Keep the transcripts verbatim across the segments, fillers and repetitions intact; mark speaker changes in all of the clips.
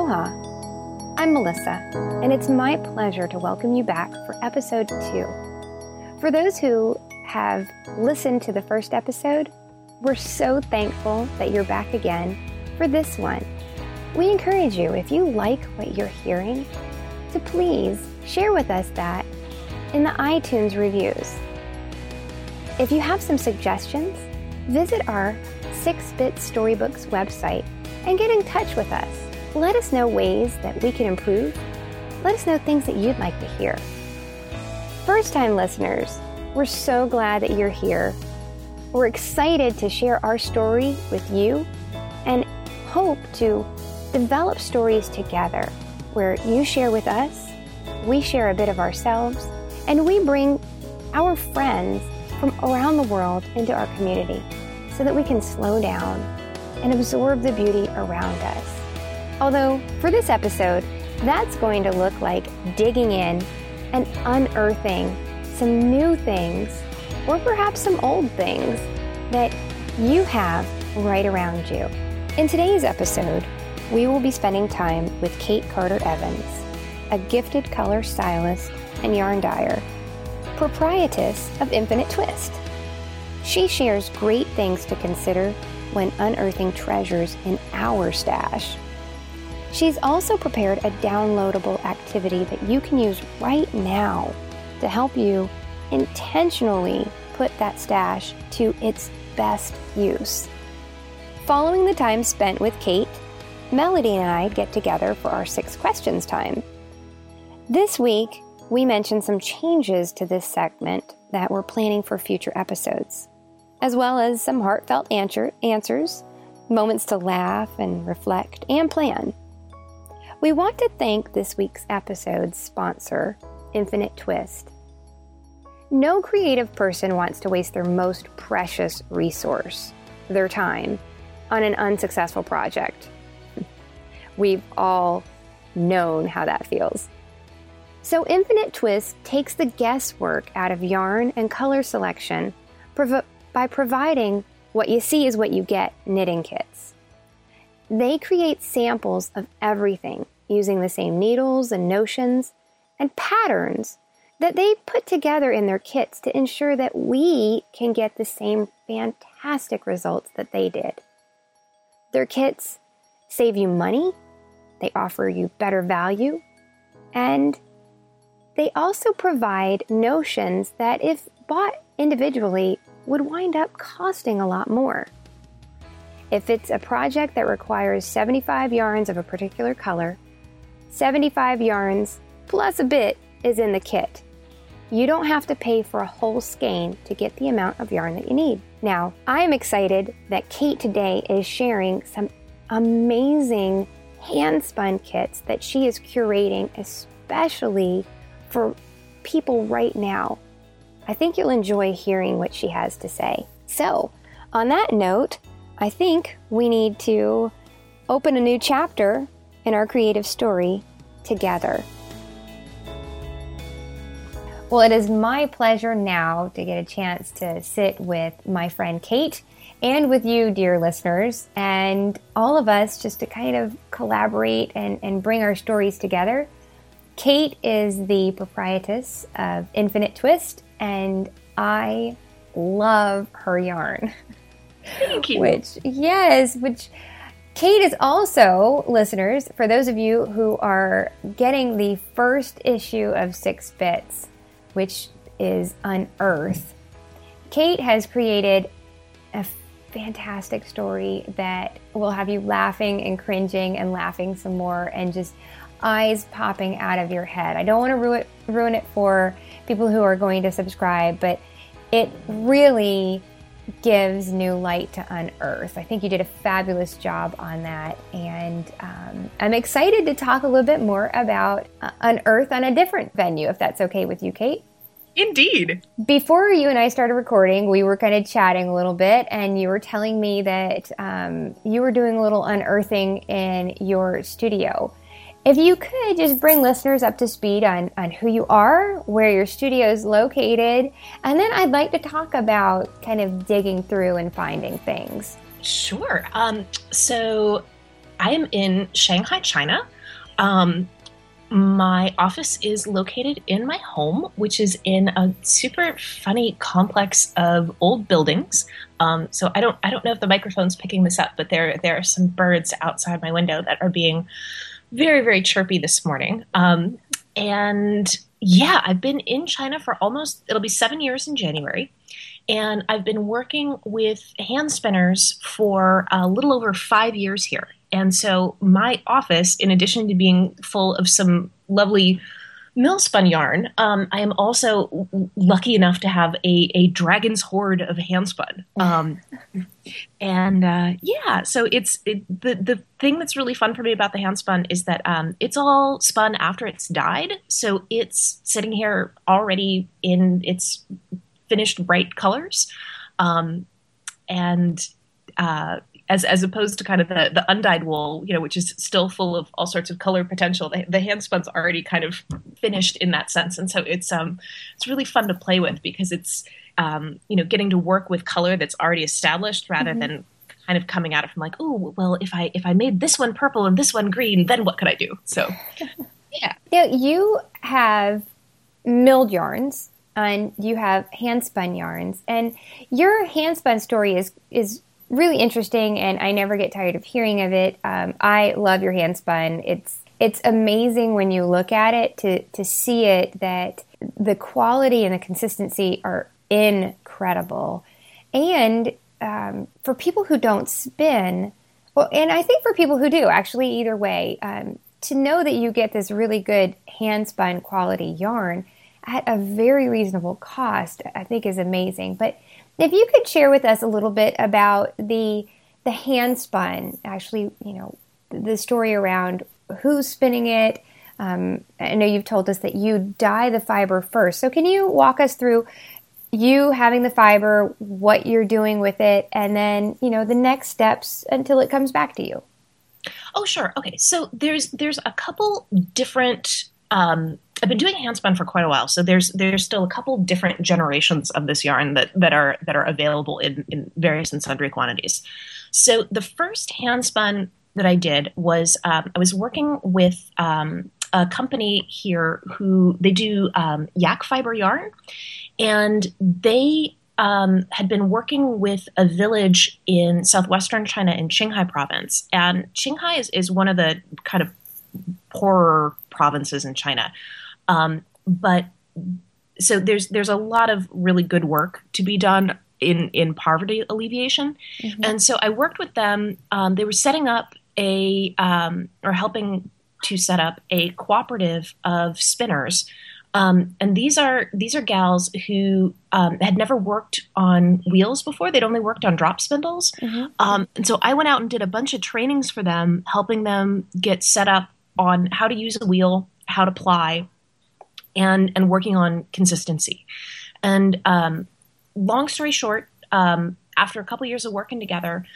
Speaker 1: Aloha! I'm Melissa, and it's my pleasure to welcome you back for episode two. For those who have listened to the first episode, we're so thankful that you're back again for this one. We encourage you, if you like what you're hearing, to please share with us that in the iTunes reviews. If you have some suggestions, visit our six bit Storybooks website and get in touch with us. Let us know ways that we can improve. Let us know things that you'd like to hear. First-time listeners, we're so glad that you're here. We're excited to share our story with you and hope to develop stories together where you share with us, we share a bit of ourselves, and we bring our friends from around the world into our community so that we can slow down and absorb the beauty around us. Although, for this episode, that's going to look like digging in and unearthing some new things, or perhaps some old things, that you have right around you. In today's episode, we will be spending time with Kate Carter Evans, a gifted color stylist and yarn dyer, proprietress of Infinite Twist. She shares great things to consider when unearthing treasures in our stash. She's also prepared a downloadable activity that you can use right now to help you intentionally put that stash to its best use. Following the time spent with Kate, Melody and I get together for our Six Questions time. This week, we mentioned some changes to this segment that we're planning for future episodes, as well as some heartfelt answer, answers, moments to laugh and reflect and plan. We want to thank this week's episode's sponsor, Infinite Twist. No creative person wants to waste their most precious resource, their time, on an unsuccessful project. We've all known how that feels. So Infinite Twist takes the guesswork out of yarn and color selection prov- by providing what you see is what you get knitting kits. They create samples of everything using the same needles and notions and patterns that they put together in their kits to ensure that we can get the same fantastic results that they did. Their kits save you money, they offer you better value, and they also provide notions that, if bought individually, would wind up costing a lot more. If it's a project that requires seventy-five yarns of a particular color, seventy-five yarns plus a bit is in the kit. You don't have to pay for a whole skein to get the amount of yarn that you need. Now, I'm excited that Kate today is sharing some amazing hand-spun kits that she is curating especially for people right now. I think you'll enjoy hearing what she has to say. So, on that note, I think we need to open a new chapter in our creative story together. Well, it is my pleasure now to get a chance to sit with my friend Kate and with you, dear listeners, and all of us just to kind of collaborate and, and bring our stories together. Kate is the proprietress of Infinite Twist, and I love her yarn.
Speaker 2: Thank you.
Speaker 1: Which, yes, which Kate is also, listeners, for those of you who are getting the first issue of Six Bits, which is Unearth, Kate has created a fantastic story that will have you laughing and cringing and laughing some more and just eyes popping out of your head. I don't want to ruin, ruin it for people who are going to subscribe, but it really gives new light to Unearth. I think you did a fabulous job on that, and um, I'm excited to talk a little bit more about uh, Unearth on a different venue, if that's okay with you, Kate.
Speaker 2: Indeed.
Speaker 1: Before you and I started recording, we were kind of chatting a little bit, and you were telling me that um, you were doing a little unearthing in your studio. If you could just bring listeners up to speed on, on who you are, where your studio is located, and then I'd like to talk about kind of digging through and finding things.
Speaker 2: Sure. Um, so I am in Shanghai, China. Um, my office is located in my home, which is in a super funny complex of old buildings. Um, so I don't I don't know if the microphone's picking this up, but there there are some birds outside my window that are being very, very chirpy this morning. Um, and yeah, I've been in China for almost, it'll be seven years in January. And I've been working with hand spinners for a little over five years here. And so my office, in addition to being full of some lovely mill spun yarn, um, I am also lucky enough to have a, a dragon's hoard of hand spun. Um, and uh, yeah, so it's it, the the thing that's really fun for me about the hand spun is that um, it's all spun after it's dyed. So it's sitting here already in its finished bright colors, um, and uh, as as opposed to kind of the, the undyed wool, you know, which is still full of all sorts of color potential. The, the hand spun's already kind of finished in that sense, and so it's um it's really fun to play with because it's um you know getting to work with color that's already established rather mm-hmm. than kind of coming at it from like, oh well, if I if I made this one purple and this one green, then what could I do? So yeah,
Speaker 1: now you have milled yarns. And you have hand-spun yarns. And your hand-spun story is is really interesting, and I never get tired of hearing of it. Um, I love your hand-spun. It's it's amazing when you look at it to, to see it, that the quality and the consistency are incredible. And um, for people who don't spin, well, and I think for people who do, actually, either way, um, to know that you get this really good hand-spun quality yarn at a very reasonable cost, I think is amazing. But if you could share with us a little bit about the the hand spun, actually, you know, the story around who's spinning it. Um, I know you've told us that you dye the fiber first. So can you walk us through you having the fiber, what you're doing with it, and then, you know, the next steps until it comes back to you?
Speaker 2: Oh, sure. Okay. So there's there's a couple different um I've been doing handspun for quite a while, so there's there's still a couple different generations of this yarn that, that are that are available in, in various and sundry quantities. So the first handspun that I did was um, I was working with um, a company here who they do um, yak fiber yarn, and they um, had been working with a village in southwestern China in Qinghai province, and Qinghai is, is one of the kind of poorer provinces in China. Um, but so there's there's a lot of really good work to be done in, in poverty alleviation. Mm-hmm. And so I worked with them. Um, they were setting up a um, or helping to set up a cooperative of spinners. Um, and these are these are gals who um, had never worked on wheels before. They'd only worked on drop spindles. Mm-hmm. Um, and so I went out and did a bunch of trainings for them, helping them get set up on how to use a wheel, how to ply, and and working on consistency. And um, long story short, um, after a couple years of working together,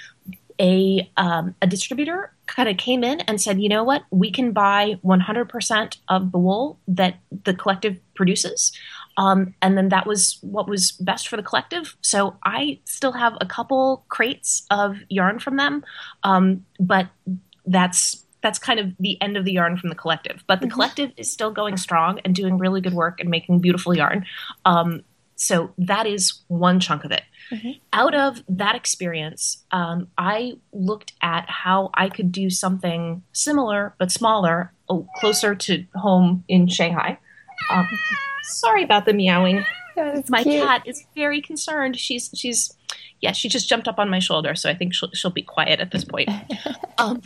Speaker 2: a um, a distributor kind of came in and said, you know what, we can buy one hundred percent of the wool that the collective produces. Um, and then that was what was best for the collective. So I still have a couple crates of yarn from them, um, but that's that's kind of the end of the yarn from the collective. But the mm-hmm. collective is still going strong and doing really good work and making beautiful yarn. Um, so that is one chunk of it. Mm-hmm. Out of that experience, um, I looked at how I could do something similar but smaller, oh, closer to home in Shanghai. Um, sorry about the meowing.
Speaker 1: Yeah,
Speaker 2: my
Speaker 1: cute.
Speaker 2: Cat is very concerned. She's she's yeah, she just jumped up on my shoulder, so I think she'll she'll be quiet at this point. um,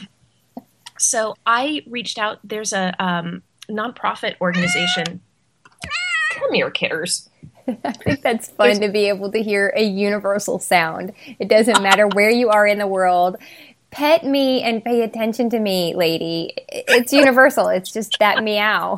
Speaker 2: So I reached out. There's a um, nonprofit organization. Come here, kitters.
Speaker 1: I think that's fun There's... to be able to hear a universal sound. It doesn't matter where you are in the world. Pet me and pay attention to me, lady. It's universal. It's just that meow.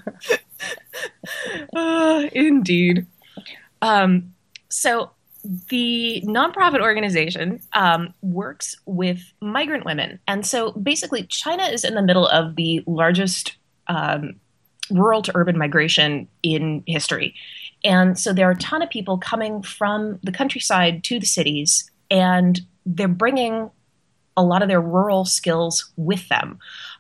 Speaker 2: uh, indeed. Um, so the nonprofit organization um, works with migrant women. And so basically China is in the middle of the largest um, rural to urban migration in history. And so there are a ton of people coming from the countryside to the cities, and they're bringing a lot of their rural skills with them.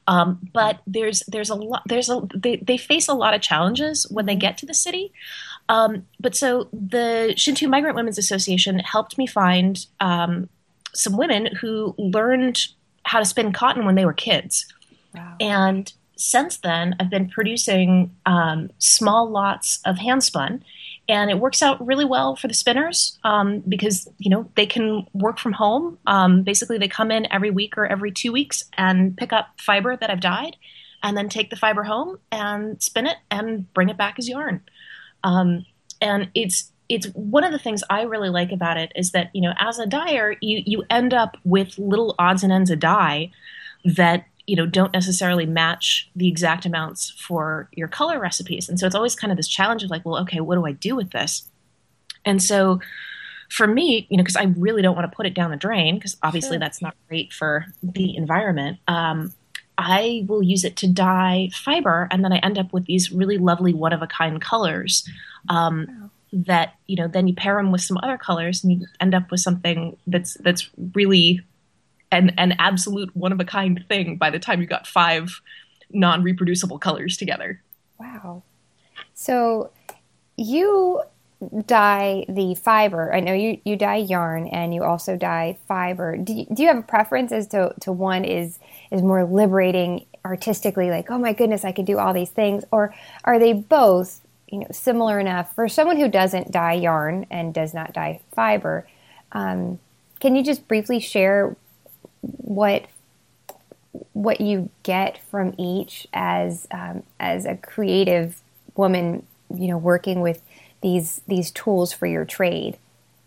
Speaker 2: Um, but there's there's a lot there's a they, they face a lot of challenges when they get to the city. Um, but so the Shinto Migrant Women's Association helped me find um, some women who learned how to spin cotton when they were kids.
Speaker 1: Wow.
Speaker 2: And since then, I've been producing um, small lots of handspun, and it works out really well for the spinners um, because, you know, they can work from home. Um, basically, they come in every week or every two weeks and pick up fiber that I've dyed, and then take the fiber home and spin it and bring it back as yarn. Um, and it's it's one of the things I really like about it is that, you know, as a dyer, you you end up with little odds and ends of dye that, you know, don't necessarily match the exact amounts for your color recipes. And so it's always kind of this challenge of like, well, okay, what do I do with this? And so for me, you know, because I really don't want to put it down the drain, because obviously
Speaker 1: Sure.
Speaker 2: that's not great for the environment. Um, I will use it to dye fiber, and then I end up with these really lovely one-of-a-kind colors um,
Speaker 1: Wow.
Speaker 2: that, you know, then you pair them with some other colors, and you end up with something that's that's really an, an absolute one-of-a-kind thing by the time you got five non-reproducible colors together.
Speaker 1: Wow. So you dye the fiber. I know you, you dye yarn and you also dye fiber. Do you, do you have a preference as to, to one is is more liberating artistically, like, oh my goodness, I could do all these things? Or are they both, you know, similar enough for someone who doesn't dye yarn and does not dye fiber? Um, can you just briefly share what what you get from each as um, as a creative woman, you know, working with these these tools for your trade?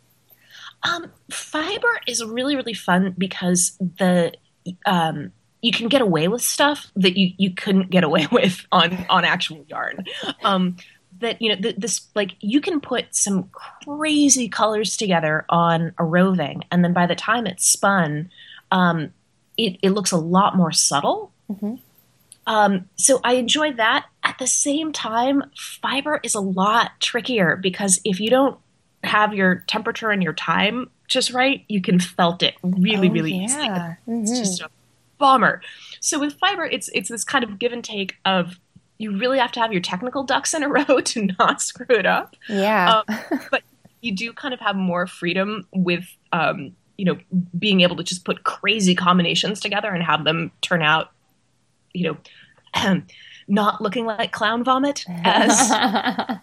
Speaker 2: Um, fiber is really, really fun because the um, you can get away with stuff that you, you couldn't get away with on, on actual yarn. Um, that, you know, th- this, like, you can put some crazy colors together on a roving, and then by the time it's spun, um, it, it looks a lot more subtle.
Speaker 1: Mm-hmm.
Speaker 2: Um, so I enjoy that. At the same time, fiber is a lot trickier because if you don't have your temperature and your time just right, you can felt it really,
Speaker 1: Oh,
Speaker 2: really
Speaker 1: yeah.
Speaker 2: easily.
Speaker 1: Mm-hmm.
Speaker 2: It's just a bummer. So with fiber, it's it's this kind of give and take of you really have to have your technical ducks in a row to not screw it up.
Speaker 1: Yeah.
Speaker 2: Um, but you do kind of have more freedom with um, you know, being able to just put crazy combinations together and have them turn out, you know, not looking like clown vomit, as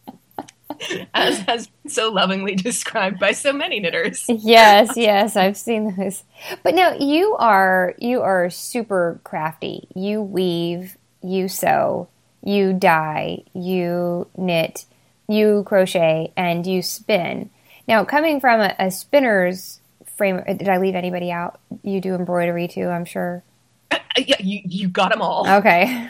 Speaker 2: as has been so lovingly described by so many knitters.
Speaker 1: Yes, yes, I've seen those. But now you are you are super crafty. You weave, you sew, you dye, you knit, you crochet, and you spin. Now, coming from a, a spinner's frame, did I leave anybody out? You do embroidery too, I'm sure.
Speaker 2: Yeah, you, you got them all.
Speaker 1: Okay.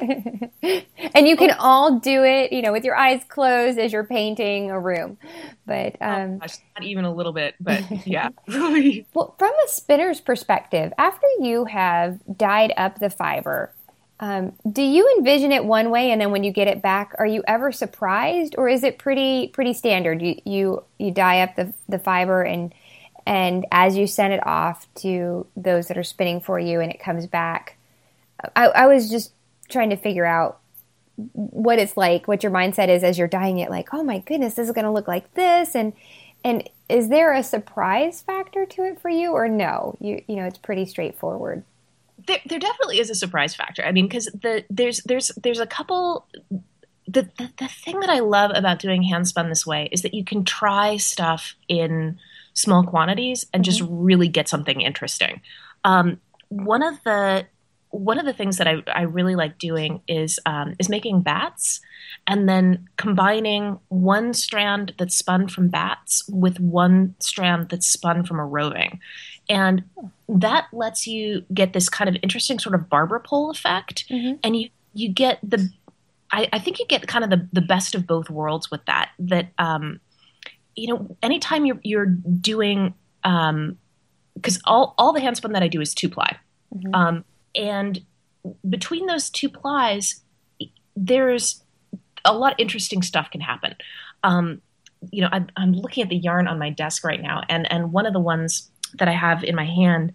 Speaker 1: And you can all do it, you know, with your eyes closed as you're painting a room. But um,
Speaker 2: oh gosh, not even a little bit, but yeah.
Speaker 1: well, from a spinner's perspective, after you have dyed up the fiber, um, do you envision it one way, and then when you get it back, are you ever surprised, or is it pretty pretty standard? You you you dye up the the fiber, and and as you send it off to those that are spinning for you, and it comes back. I, I was just trying to figure out what it's like, what your mindset is as you're dyeing it. Like, oh my goodness, this is going to look like this, and and is there a surprise factor to it for you, or no? You you know, it's pretty straightforward.
Speaker 2: There, there definitely is a surprise factor. I mean, because the there's there's there's a couple. The, the the thing that I love about doing handspun this way is that you can try stuff in small quantities and just
Speaker 1: Mm-hmm.
Speaker 2: really get something interesting. Um, one of the one of the things that I, I really like doing is um, is making bats, and then combining one strand that's spun from bats with one strand that's spun from a roving. And that lets you get this kind of interesting sort of barber pole effect.
Speaker 1: Mm-hmm.
Speaker 2: And you, you get the, I, I think you get kind of the, the best of both worlds with that, that, um, you know, anytime you're, you're doing, um, cause all, all the handspun that I do is two ply.
Speaker 1: Mm-hmm.
Speaker 2: Um, and between those two plies, there's a lot of interesting stuff can happen. Um, you know, I'm, I'm looking at the yarn on my desk right now, and, and one of the ones that I have in my hand,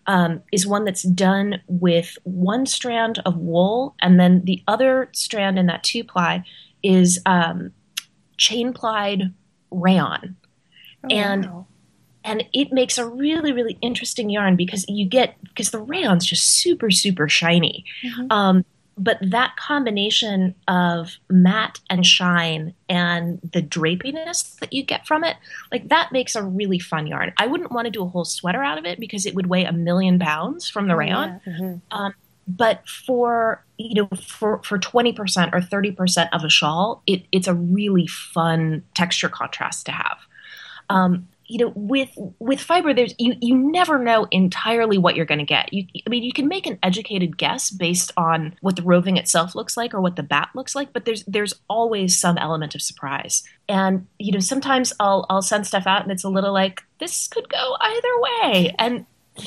Speaker 2: um, is one that's done with one strand of wool, and then the other strand in that two ply is um, chain plied rayon.
Speaker 1: Oh,
Speaker 2: and
Speaker 1: wow.
Speaker 2: and it makes a really really interesting yarn because you get because the rayon's just super super shiny.
Speaker 1: Mm-hmm.
Speaker 2: Um, but that combination of matte and shine and the drapiness that you get from it, like that makes a really fun yarn. I wouldn't want to do a whole sweater out of it because it would weigh a million pounds from the
Speaker 1: Oh,
Speaker 2: rayon.
Speaker 1: yeah. Mm-hmm.
Speaker 2: Um, but for you know for for twenty percent or thirty percent of a shawl, it, it's a really fun texture contrast to have. Um, you know, with with fiber, there's you you never know entirely what you're going to get. You, I mean, you can make an educated guess based on what the roving itself looks like or what the bat looks like, but there's there's always some element of surprise. And you know, sometimes I'll I'll send stuff out and it's a little like this could go either way, and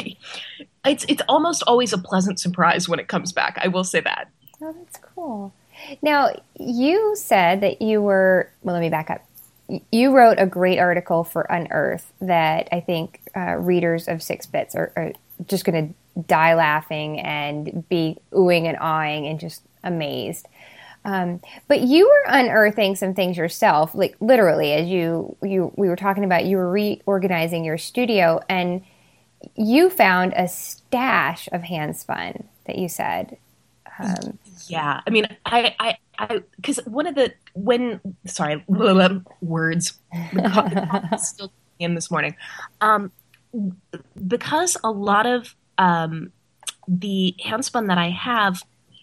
Speaker 2: it's it's almost always a pleasant surprise when it comes back. I will say that.
Speaker 1: Oh, that's cool. Now, you said that you were, well, let me back up. You wrote a great article for Unearth that I think uh, readers of Six Bits are, are just going to die laughing and be oohing and awing and just amazed. Um, but you were unearthing some things yourself, like literally, as you, you we were talking about, you were reorganizing your studio and you found a stash of hand spun that you said. Um,
Speaker 2: yeah, I mean, I, I, I, because one of the when sorry blah, blah, words still in this morning, um, because a lot of um, the handspun that I have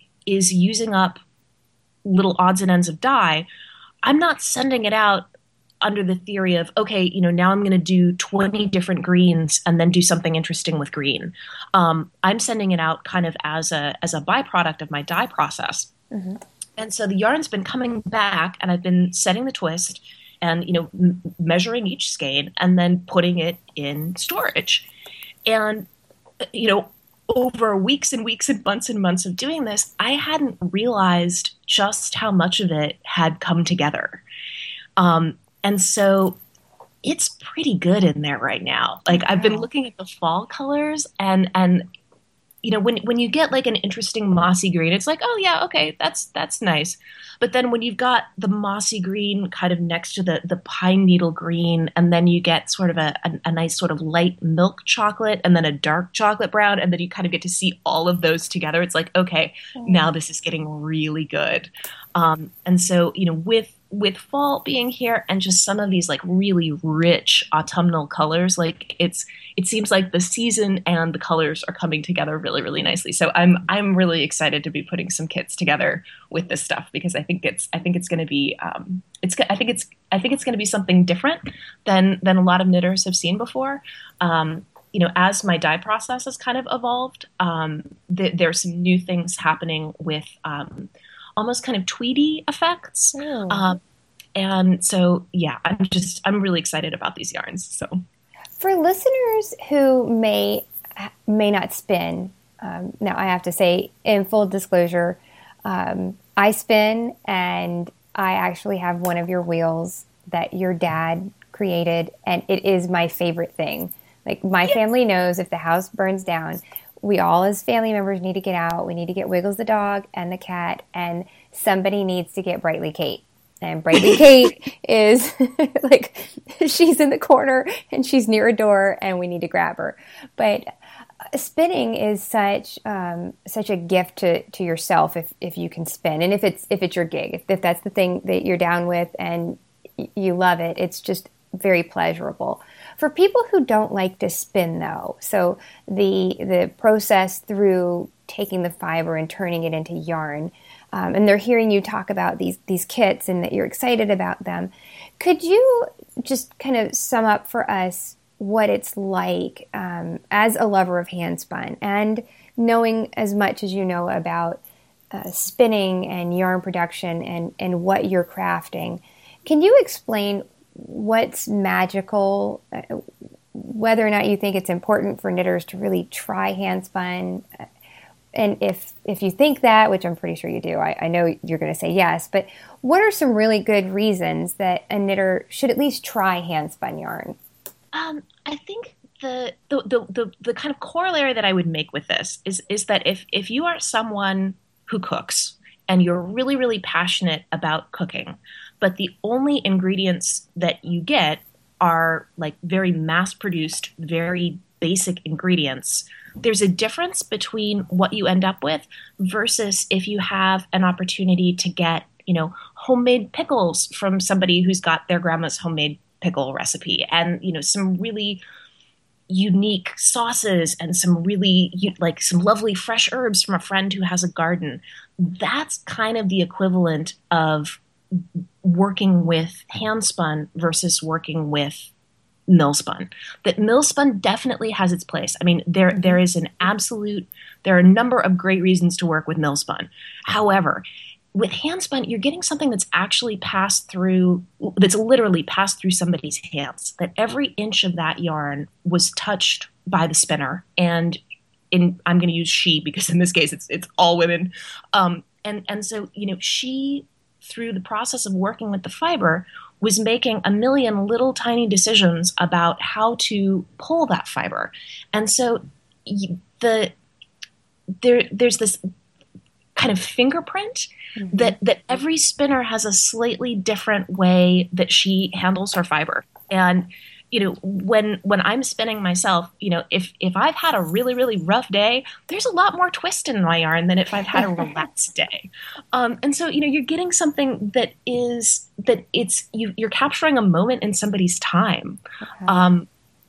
Speaker 2: is using up little odds and ends of dye. I'm not sending it out under the theory of, okay, you know, now I'm going to do twenty different greens and then do something interesting with green. Um, I'm sending it out kind of as a as a byproduct of my dye process.
Speaker 1: mm-hmm.
Speaker 2: And so the yarn's been coming back and I've been setting the twist and, you know, m- measuring each skein and then putting it in storage. And, you know, over weeks and weeks and months and months of doing this, I hadn't realized just how much of it had come together. Um, And so it's pretty good in there right now. Like, wow. I've been looking at the fall colors and, and, you know, when, when you get like an interesting mossy green, it's like, oh yeah, okay, that's, that's nice. But then when you've got the mossy green kind of next to the, the pine needle green, and then you get sort of a, a, a nice sort of light milk chocolate and then a dark chocolate brown, and then you kind of get to see all of those together. It's like, okay, mm. now this is getting really good. Um, and so, you know, with, with fall being here and just some of these like really rich autumnal colors, like it's, it seems like the season and the colors are coming together really, really nicely. So I'm, I'm really excited to be putting some kits together with this stuff because I think it's, I think it's going to be, um, it's, I think it's, I think it's going to be something different than, than a lot of knitters have seen before. Um, you know, as my dye process has kind of evolved, um, th- there's some new things happening with, um, almost kind of tweedy effects.
Speaker 1: Oh.
Speaker 2: Um, and so, yeah, I'm just, I'm really excited about these yarns. So
Speaker 1: for listeners who may, may not spin, um, now I have to say in full disclosure, um, I spin and I actually have one of your wheels that your dad created and it is my favorite thing. Like my yeah. family knows if the house burns down, we all as family members need to get out. We need to get Wiggles the dog and the cat, and somebody needs to get Brightly Kate. And Brightly Kate is like, she's in the corner and she's near a door and we need to grab her. But spinning is such um, such a gift to, to yourself if, if you can spin. And if it's if it's your gig, if, if that's the thing that you're down with and you love it, it's just very pleasurable. For people who don't like to spin, though, so the the process through taking the fiber and turning it into yarn, um, and they're hearing you talk about these these kits and that you're excited about them, could you just kind of sum up for us what it's like um, as a lover of handspun and knowing as much as you know about uh, spinning and yarn production and, and what you're crafting? Can you explain what's magical, whether or not you think it's important for knitters to really try handspun? And if if you think that, which I'm pretty sure you do, I, I know you're going to say yes, but what are some really good reasons that a knitter should at least try handspun yarn?
Speaker 2: Um, I think the, the the the the kind of corollary that I would make with this is is that if if you are someone who cooks and you're really really passionate about cooking, but the only ingredients that you get are like very mass produced, very basic ingredients, there's a difference between what you end up with versus if you have an opportunity to get, you know, homemade pickles from somebody who's got their grandma's homemade pickle recipe, and, you know, some really unique sauces and some really like some lovely fresh herbs from a friend who has a garden. That's kind of the equivalent of working with hand spun versus working with mill spun. That mill spun definitely has its place. I mean, there there is an absolute, there are a number of great reasons to work with mill spun. However, with hand spun, you're getting something that's actually passed through, that's literally passed through somebody's hands. That every inch of that yarn was touched by the spinner, and in I'm going to use she because in this case it's it's all women, um, and and so you know she, through the process of working with the fiber, was making a million little tiny decisions about how to pull that fiber, and so the there there's this kind of fingerprint mm-hmm. that that every spinner has a slightly different way that she handles her fiber. And you know, when when I'm spinning myself, you know, if if I've had a really really rough day, there's a lot more twist in my yarn than if I've had a relaxed day. Um, and so you know, you're getting something that is that it's you, you're capturing a moment in somebody's time, okay. um,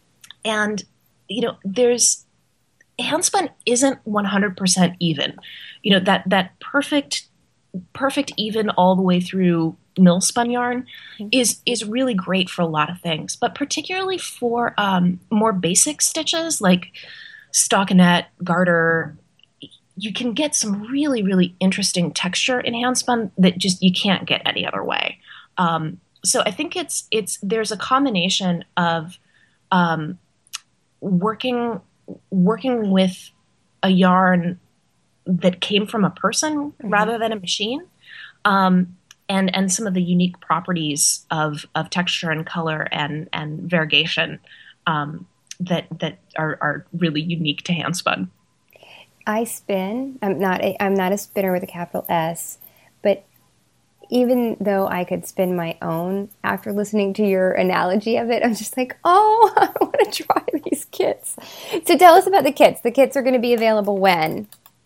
Speaker 2: and you know, there's handspun isn't one hundred percent even. You know, that that perfect perfect even all the way through mill spun yarn mm-hmm. is is really great for a lot of things, but particularly for um, more basic stitches like stockinette, garter, you can get some really really interesting texture in handspun that just you can't get any other way. Um, so I think it's it's there's a combination of um, working working with a yarn that came from a person mm-hmm. rather than a machine. Um, and and some of the unique properties of of texture and color and and variegation um, that that are, are really unique to handspun.
Speaker 1: I spin. I'm not. A, I'm not a spinner with a capital S, but even though I could spin my own, after listening to your analogy of it, I'm just like, oh, I want to try these kits. So tell us about the kits. The kits are going to be available when?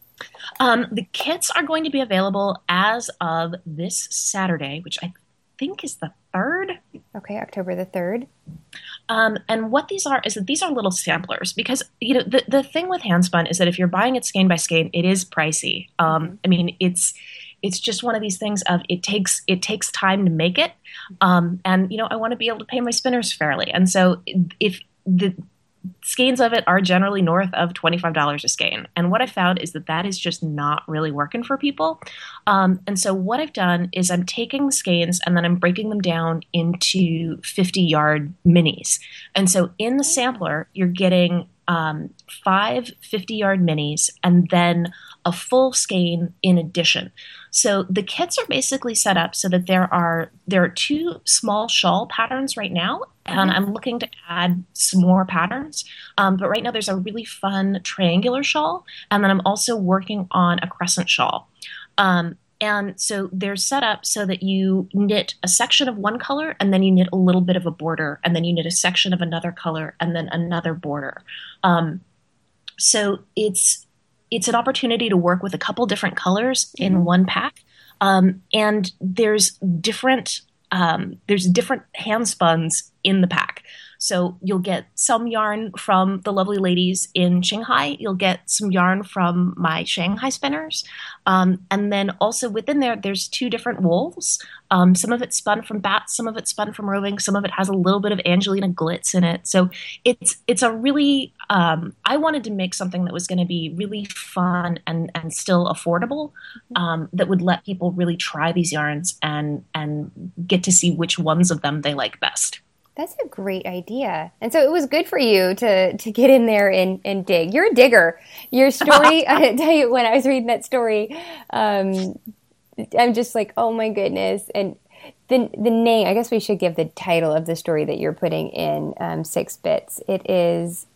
Speaker 2: Um, the kits are going to be available as of this Saturday, which I think is the third.
Speaker 1: Okay, October the third.
Speaker 2: Um, and what these are is that these are little samplers because, you know, the, the thing with handspun is that if you're buying it skein by skein, it is pricey. Um, mm-hmm. I mean, it's it's just one of these things of it takes it takes time to make it. Um, and, you know, I want to be able to pay my spinners fairly. And so if the skeins of it are generally north of twenty-five dollars a skein. And what I found is that that is just not really working for people. Um, and so what I've done is I'm taking the skeins and then I'm breaking them down into fifty yard minis. And so in the sampler, you're getting um, five fifty yard minis and then a full skein in addition. So the kits are basically set up so that there are there are two small shawl patterns right now, and I'm looking to add some more patterns. Um, but right now there's a really fun triangular shawl, and then I'm also working on a crescent shawl. Um, and so they're set up so that you knit a section of one color, and then you knit a little bit of a border, and then you knit a section of another color, and then another border. Um, so it's It's an opportunity to work with a couple different colors in mm-hmm. one pack, um, and there's different um, there's different hand spuns in the pack. So you'll get some yarn from the lovely ladies in Shanghai. You'll get some yarn from my Shanghai spinners. Um, and then also within there, there's two different wools. Um, some of it's spun from bats, some of it's spun from roving, some of it has a little bit of Angelina glitz in it. So it's it's a really, um, I wanted to make something that was going to be really fun and, and still affordable, um, that would let people really try these yarns and and get to see which ones of them they like best.
Speaker 1: That's a great idea. And so it was good for you to to get in there and, and dig. You're a digger. Your story, I tell you, when I was reading that story, um, I'm just like, oh my goodness. And the the name, I guess we should give the title of the story that you're putting in um, Six Bits. It is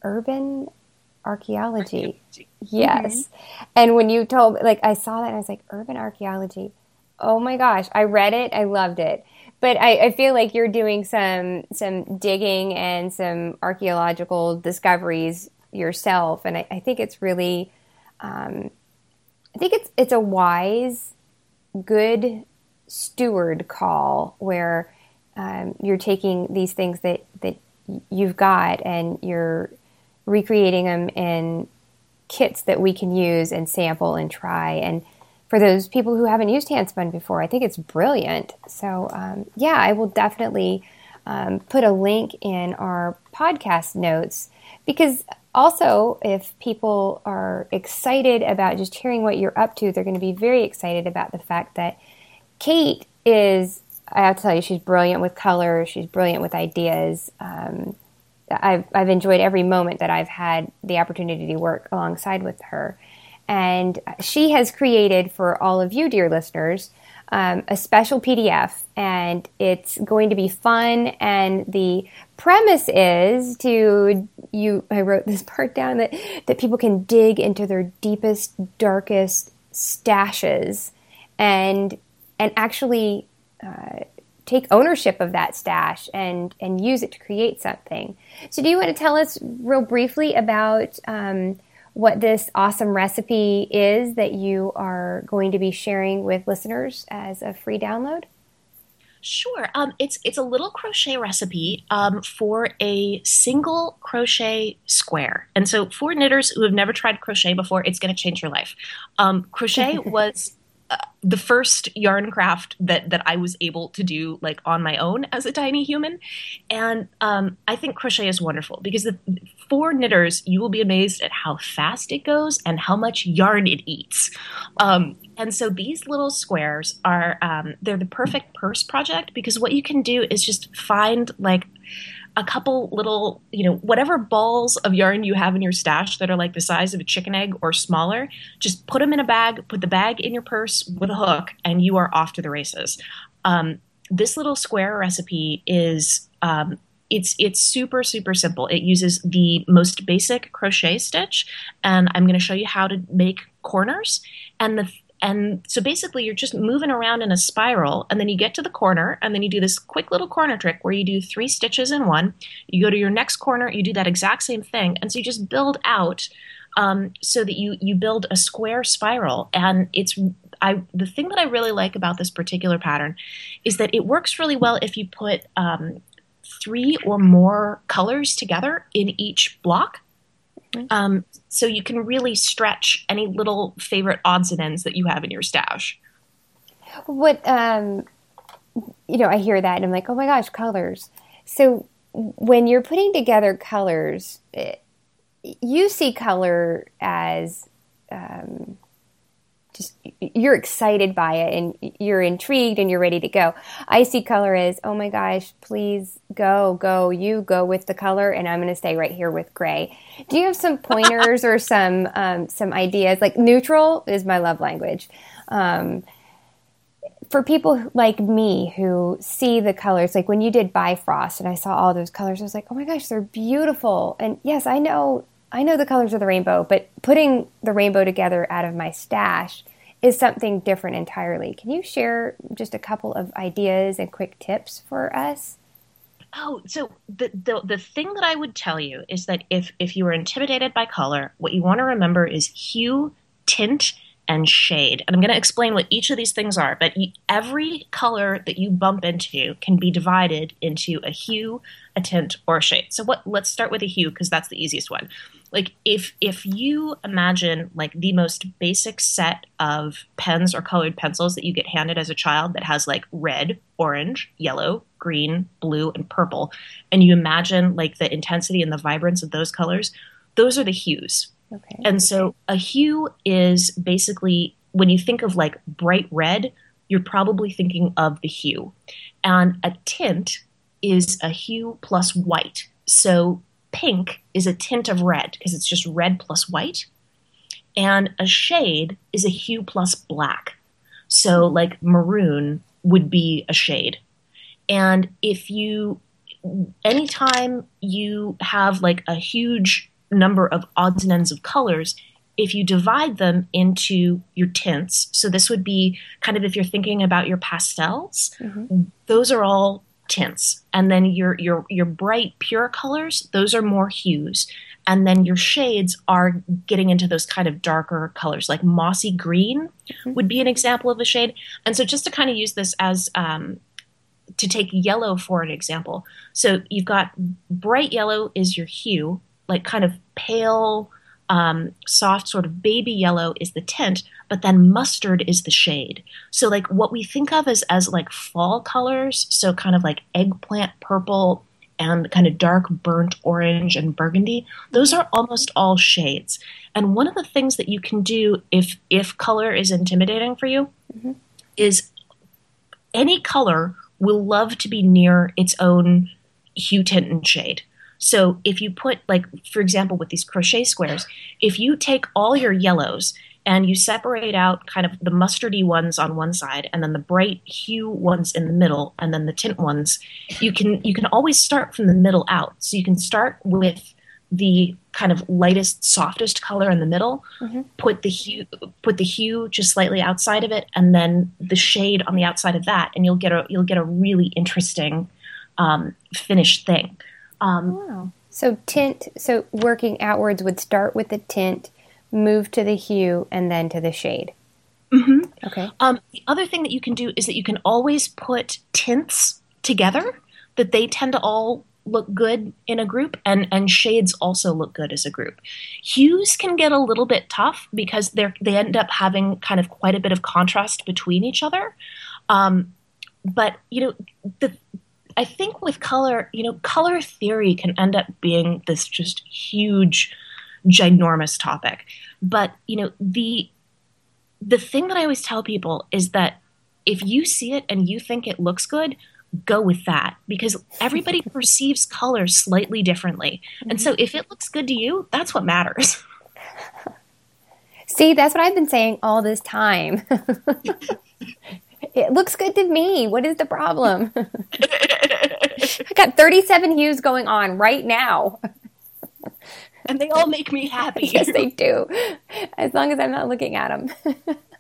Speaker 1: urban archaeology.
Speaker 2: Archaeology.
Speaker 1: Yes.
Speaker 2: Mm-hmm.
Speaker 1: And when you told, like, I saw that and I was like, urban archaeology. Oh my gosh. I read it. I loved it. But I, I feel like you're doing some some digging and some archaeological discoveries yourself. And I, I think it's really, um, I think it's it's a wise, good steward call where um, you're taking these things that, that you've got and you're recreating them in kits that we can use and sample and try. And for those people who haven't used Handspun before, I think it's brilliant. So, um, yeah, I will definitely um, put a link in our podcast notes because also if people are excited about just hearing what you're up to, they're going to be very excited about the fact that Kate is, I have to tell you, she's brilliant with color. She's brilliant with ideas. Um, I've, I've enjoyed every moment that I've had the opportunity to work alongside with her. And she has created for all of you, dear listeners, um, a special P D F, and it's going to be fun. And the premise is to you. I wrote this part down that that people can dig into their deepest, darkest stashes, and and actually uh, take ownership of that stash and and use it to create something. So, do you want to tell us real briefly about Um, what this awesome recipe is that you are going to be sharing with listeners as a free download?
Speaker 2: Sure. Um, it's it's a little crochet recipe um, for a single crochet square. And so for knitters who have never tried crochet before, it's going to change your life. Um, crochet was uh, the first yarn craft that that I was able to do like on my own as a tiny human. And um, I think crochet is wonderful because the, for knitters, you will be amazed at how fast it goes and how much yarn it eats. Um, and so these little squares are, um, they're the perfect purse project because what you can do is just find like a couple little, you know, whatever balls of yarn you have in your stash that are like the size of a chicken egg or smaller, just put them in a bag, put the bag in your purse with a hook, and you are off to the races. Um, this little square recipe is, um, it's it's super, super simple. It uses the most basic crochet stitch, and I'm going to show you how to make corners. And the And so basically you're just moving around in a spiral and then you get to the corner and then you do this quick little corner trick where you do three stitches in one. You go to your next corner, you do that exact same thing. And so you just build out um, so that you, you build a square spiral. And it's I the thing that I really like about this particular pattern is that it works really well if you put um, three or more colors together in each block. Um, so you can really stretch any little favorite odds and ends that you have in your stash.
Speaker 1: What, um, you know, I hear that and I'm like, oh my gosh, colors. So when you're putting together colors, you see color as um, just you're excited by it and you're intrigued and you're ready to go. I see color as, oh my gosh, please go, go, you go with the color and I'm going to stay right here with gray. Do you have some pointers or some um, some ideas? Like neutral is my love language. Um, for people like me who see the colors, like when you did Bifrost and I saw all those colors, I was like, oh my gosh, they're beautiful. And yes, I know I know the colors of the rainbow, but putting the rainbow together out of my stash is something different entirely. Can you share just a couple of ideas and quick tips for us?
Speaker 2: Oh, so the, the the thing that I would tell you is that if if you are intimidated by color, what you want to remember is hue, tint, and shade. And I'm going to explain what each of these things are, but every color that you bump into can be divided into a hue, a tint, or a shade. So what? Let's start with a hue because that's the easiest one. Like if if you imagine like the most basic set of pens or colored pencils that you get handed as a child that has like red, orange, yellow, green, blue, and purple, and you imagine like the intensity and the vibrance of those colors, those are the hues.
Speaker 1: Okay.
Speaker 2: And so a hue is basically when you think of like bright red, you're probably thinking of the hue. And a tint is a hue plus white. So pink is a tint of red because it's just red plus white. And a shade is a hue plus black. So like maroon would be a shade. And if you, anytime you have like a huge number of odds and ends of colors if you divide them into your tints. So this would be kind of if you're thinking about your pastels, mm-hmm. those are all tints. And then your your your bright pure colors, those are more hues. And then your shades are getting into those kind of darker colors, like mossy green mm-hmm. would be an example of a shade. And so just to kind of use this as um, to take yellow for an example. So you've got bright yellow is your hue, like kind of pale, um, soft sort of baby yellow is the tint, but then mustard is the shade. So like what we think of as, as like fall colors, so kind of like eggplant purple and kind of dark burnt orange and burgundy, those are almost all shades. And one of the things that you can do if if color is intimidating for you mm-hmm. is any color will love to be near its own hue, tint, and shade. So if you put, like, for example, with these crochet squares, if you take all your yellows and you separate out kind of the mustardy ones on one side and then the bright hue ones in the middle and then the tint ones, you can you can always start from the middle out. So you can start with the kind of lightest, softest color in the middle, mm-hmm. put the hue put the hue just slightly outside of it, and then the shade on the outside of that, and you'll get a you'll get a really interesting um, finished thing. Um,
Speaker 1: wow. So tint, so working outwards would start with the tint, move to the hue, and then to the shade.
Speaker 2: Mm-hmm.
Speaker 1: Okay.
Speaker 2: Um, the other thing that you can do is that you can always put tints together, that they tend to all look good in a group, and, and shades also look good as a group. Hues can get a little bit tough because they're they end up having kind of quite a bit of contrast between each other. Um, but, you know, the I think with color, you know, color theory can end up being this just huge, ginormous topic. But, you know, the the thing that I always tell people is that if you see it and you think it looks good, go with that, because everybody perceives color slightly differently. Mm-hmm. And so if it looks good to you, that's what matters.
Speaker 1: See, that's what I've been saying all this time. It looks good to me. What is the problem? I got thirty-seven hues going on right now.
Speaker 2: And they all make me happy.
Speaker 1: Yes, they do. As long as I'm not looking at them.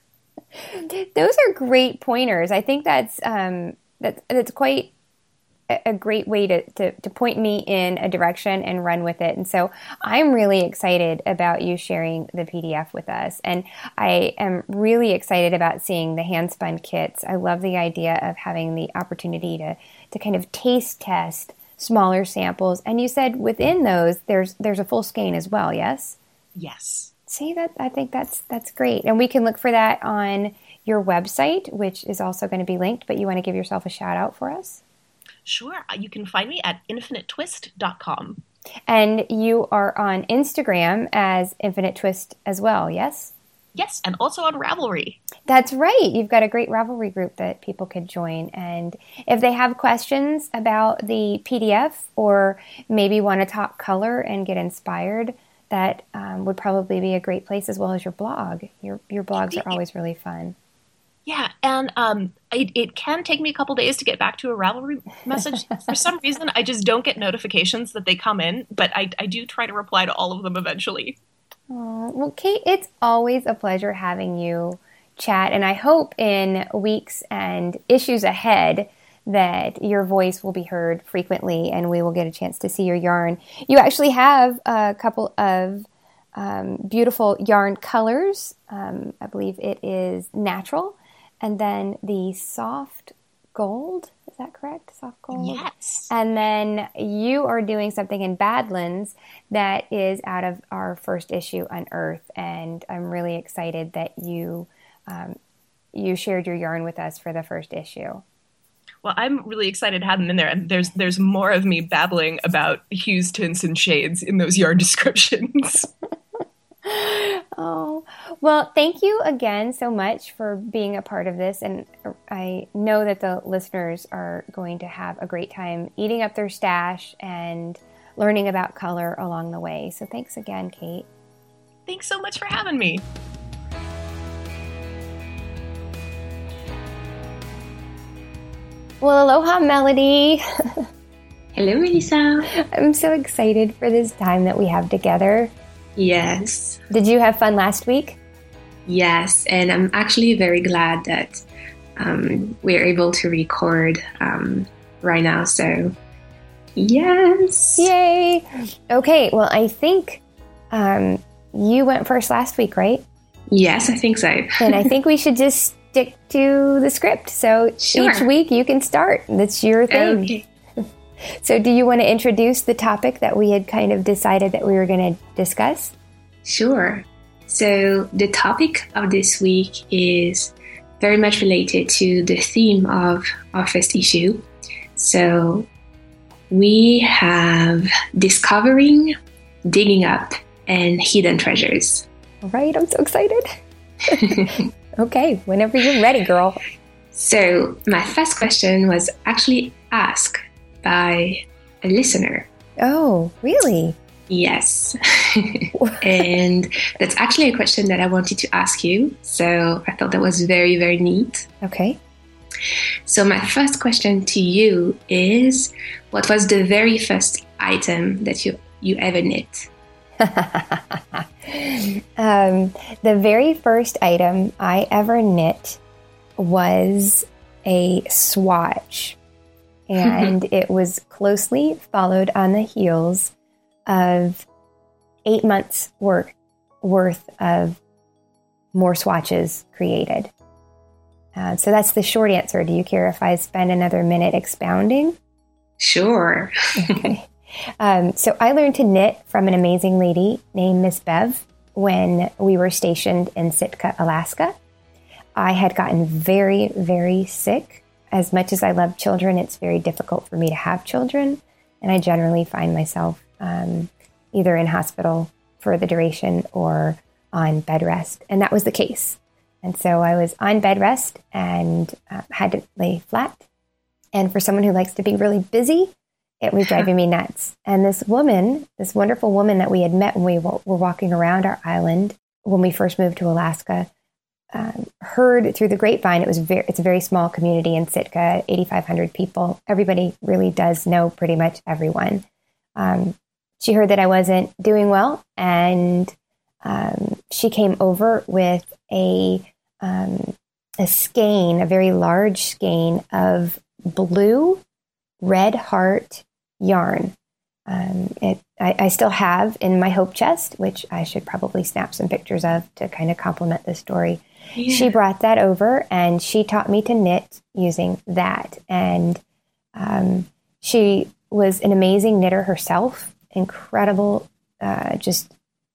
Speaker 1: Those are great pointers. I think that's um, that's, that's quite a great way to, to, to point me in a direction and run with it. And so I'm really excited about you sharing the P D F with us. And I am really excited about seeing the hand-spun kits. I love the idea of having the opportunity to, to kind of taste test smaller samples. And you said within those, there's there's a full skein as well, yes?
Speaker 2: Yes.
Speaker 1: See, that I think that's that's great. And we can look for that on your website, which is also going to be linked, but you want to give yourself a shout out for us?
Speaker 2: Sure. You can find me at infinite twist dot com.
Speaker 1: And you are on Instagram as Infinite Twist as well, yes?
Speaker 2: Yes, and also on Ravelry.
Speaker 1: That's right. You've got a great Ravelry group that people could join. And if they have questions about the P D F or maybe want to talk color and get inspired, that um, would probably be a great place, as well as your blog. Your your blogs are always really fun.
Speaker 2: Yeah, and um, it, it can take me a couple days to get back to a Ravelry message. For some reason, I just don't get notifications that they come in, but I, I do try to reply to all of them eventually.
Speaker 1: Oh, well, Kate, it's always a pleasure having you chat, and I hope in weeks and issues ahead that your voice will be heard frequently and we will get a chance to see your yarn. You actually have a couple of um, beautiful yarn colors. Um, I believe it is natural. And then the soft gold, is that correct? Soft gold?
Speaker 2: Yes.
Speaker 1: And then you are doing something in Badlands that is out of our first issue, Unearth. And I'm really excited that you um, you shared your yarn with us for the first issue.
Speaker 2: Well, I'm really excited to have them in there. And there's there's more of me babbling about hues, tints, and shades in those yarn descriptions.
Speaker 1: Oh, well, thank you again so much for being a part of this. And I know that the listeners are going to have a great time eating up their stash and learning about color along the way. So thanks again, Kate.
Speaker 2: Thanks so much for having me.
Speaker 1: Well, aloha, Melody.
Speaker 3: Hello, Melissa.
Speaker 1: I'm so excited for this time that we have together.
Speaker 3: Yes.
Speaker 1: Did you have fun last week?
Speaker 3: Yes, and I'm actually very glad that um, we're able to record um, right now. So, yes.
Speaker 1: Yay. Okay, well, I think um, you went first last week, right?
Speaker 3: Yes, I think so.
Speaker 1: And I think we should just stick to the script. So
Speaker 3: Sure.
Speaker 1: Each week you can start. That's your thing.
Speaker 3: Okay.
Speaker 1: So do you want to introduce the topic that we had kind of decided that we were going to discuss?
Speaker 3: Sure. So the topic of this week is very much related to the theme of our first issue. So we have discovering, digging up, and hidden treasures.
Speaker 1: All right, I'm so excited. Okay, whenever you're ready, girl.
Speaker 3: So my first question was actually asked by a listener.
Speaker 1: Oh, really?
Speaker 3: Yes. And that's actually a question that I wanted to ask you. So I thought that was very, very neat.
Speaker 1: Okay.
Speaker 3: So my first question to you is, what was the very first item that you, you ever knit?
Speaker 1: um, the very first item I ever knit was a swatch. And it was closely followed on the heels of eight months work worth of more swatches created. Uh, so that's the short answer. Do you care if I spend another minute expounding?
Speaker 3: Sure.
Speaker 1: Okay. Um, so I learned to knit from an amazing lady named Miss Bev when we were stationed in Sitka, Alaska. I had gotten very, very sick. As much as I love children, it's very difficult for me to have children. And I generally find myself um, either in hospital for the duration or on bed rest. And that was the case. And so I was on bed rest and uh, had to lay flat. And for someone who likes to be really busy, it was driving me nuts. And this woman, this wonderful woman that we had met when we were walking around our island when we first moved to Alaska, Um, heard through the grapevine. It was very, it's a very small community in Sitka, eighty-five hundred people. Everybody really does know pretty much everyone. Um, she heard that I wasn't doing well, and um, she came over with a um, a skein, a very large skein of blue red heart yarn. Um, it, I, I still have in my hope chest, which I should probably snap some pictures of to kind of complement the story. Yeah. She brought that over and she taught me to knit using that. And um, she was an amazing knitter herself, incredible, uh, just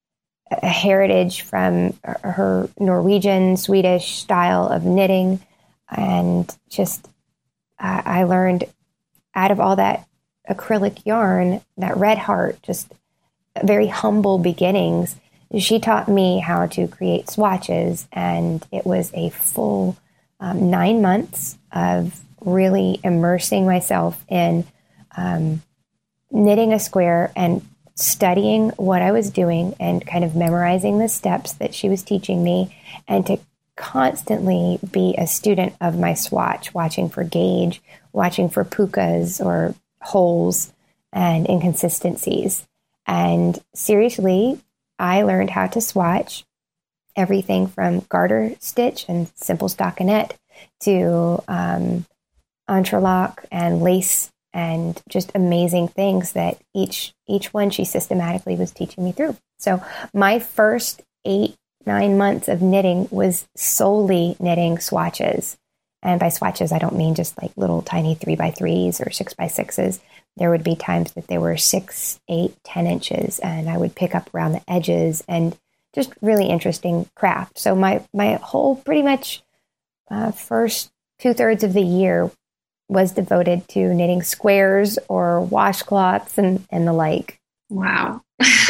Speaker 1: a heritage from her Norwegian, Swedish style of knitting. And just, uh, I learned out of all that acrylic yarn, that red heart, just very humble beginnings. She taught me how to create swatches, and it was a full um, nine months of really immersing myself in um, knitting a square and studying what I was doing and kind of memorizing the steps that she was teaching me, and to constantly be a student of my swatch, watching for gauge, watching for pukas or holes and inconsistencies. And seriously, I learned how to swatch everything from garter stitch and simple stockinette to um, entrelac and lace and just amazing things that each each one she systematically was teaching me through. So my first eight, nine months of knitting was solely knitting swatches. And by swatches, I don't mean just like little tiny three by threes or six by sixes. There would be times that they were six, eight, ten inches, and I would pick up around the edges, and just really interesting craft. So my, my whole pretty much uh, first two thirds of the year was devoted to knitting squares or washcloths and, and the like.
Speaker 3: Wow.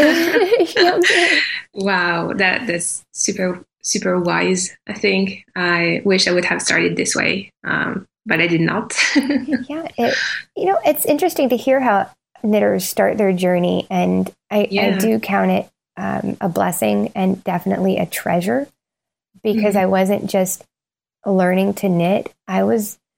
Speaker 3: Wow. That, that's super, super wise. I think I wish I would have started this way. Um, but I did not.
Speaker 1: Yeah, it, you know, it's interesting to hear how knitters start their journey, and I, yeah. I do count it um, a blessing and definitely a treasure, because mm-hmm. I wasn't just learning to knit. I was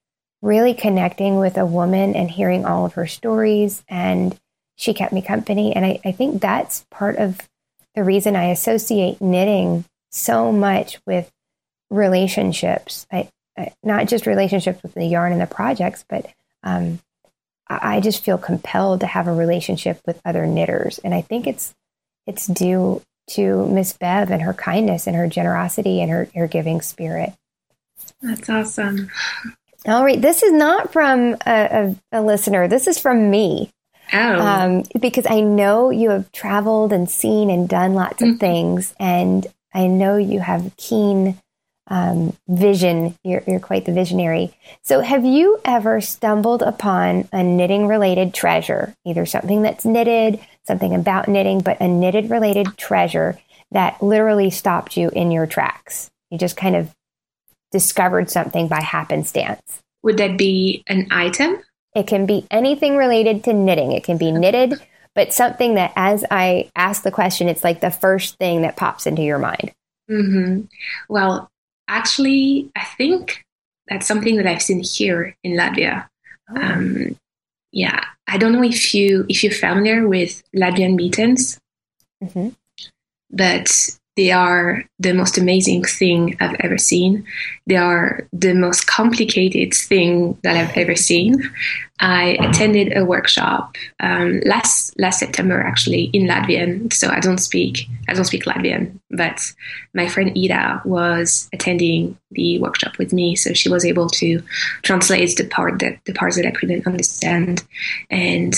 Speaker 1: really connecting with a woman and hearing all of her stories, and she kept me company. And I, I think that's part of the reason I associate knitting so much with relationships. I, I, not just relationships with the yarn and the projects, but um, I, I just feel compelled to have a relationship with other knitters. And I think it's it's due to Miss Bev and her kindness and her generosity and her, her giving spirit.
Speaker 3: That's awesome.
Speaker 1: All right. This is not from a, a, a listener. This is from me.
Speaker 3: Oh.
Speaker 1: Um, because I know you have traveled and seen and done lots of
Speaker 3: mm-hmm.
Speaker 1: things. And I know you have keen um, vision. You're, you're quite the visionary. So have you ever stumbled upon a knitting related treasure, either something that's knitted, something about knitting, but a knitted related treasure that literally stopped you in your tracks? You just kind of discovered something by happenstance.
Speaker 3: Would that be an item?
Speaker 1: It can be anything related to knitting. It can be knitted, but something that as I ask the question, it's like the first thing that pops into your mind.
Speaker 3: Mm-hmm. Well, actually, I think that's something that I've seen here in Latvia. Oh. Um, yeah, I don't know if you if you're familiar with Latvian mittens, mm-hmm. but they are the most amazing thing I've ever seen. They are the most complicated thing that I've ever seen. I attended a workshop um, last last September, actually, in Latvian. So I don't speak I don't speak Latvian, but my friend Ida was attending the workshop with me, so she was able to translate the part that the parts that I couldn't understand. And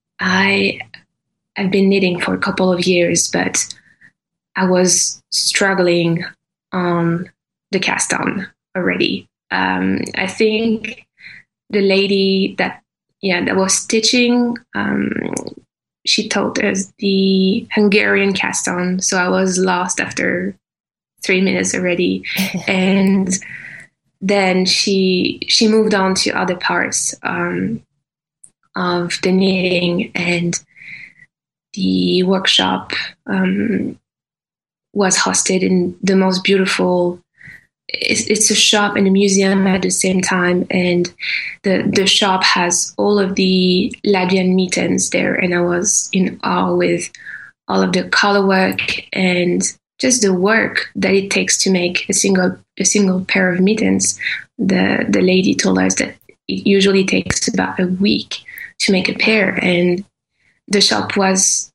Speaker 3: I I've been knitting for a couple of years, but I was struggling on the cast on already. Um, I think the lady that, yeah, that was stitching, um, she taught us the Hungarian cast on. So I was lost after three minutes already. And then she, she moved on to other parts, um, of the knitting, and the workshop, um, was hosted in the most beautiful, it's, it's a shop and a museum at the same time. And the, the shop has all of the Latvian mittens there. And I was in awe with all of the color work and just the work that it takes to make a single, a single pair of mittens. The, the lady told us that it usually takes about a week to make a pair. And the shop was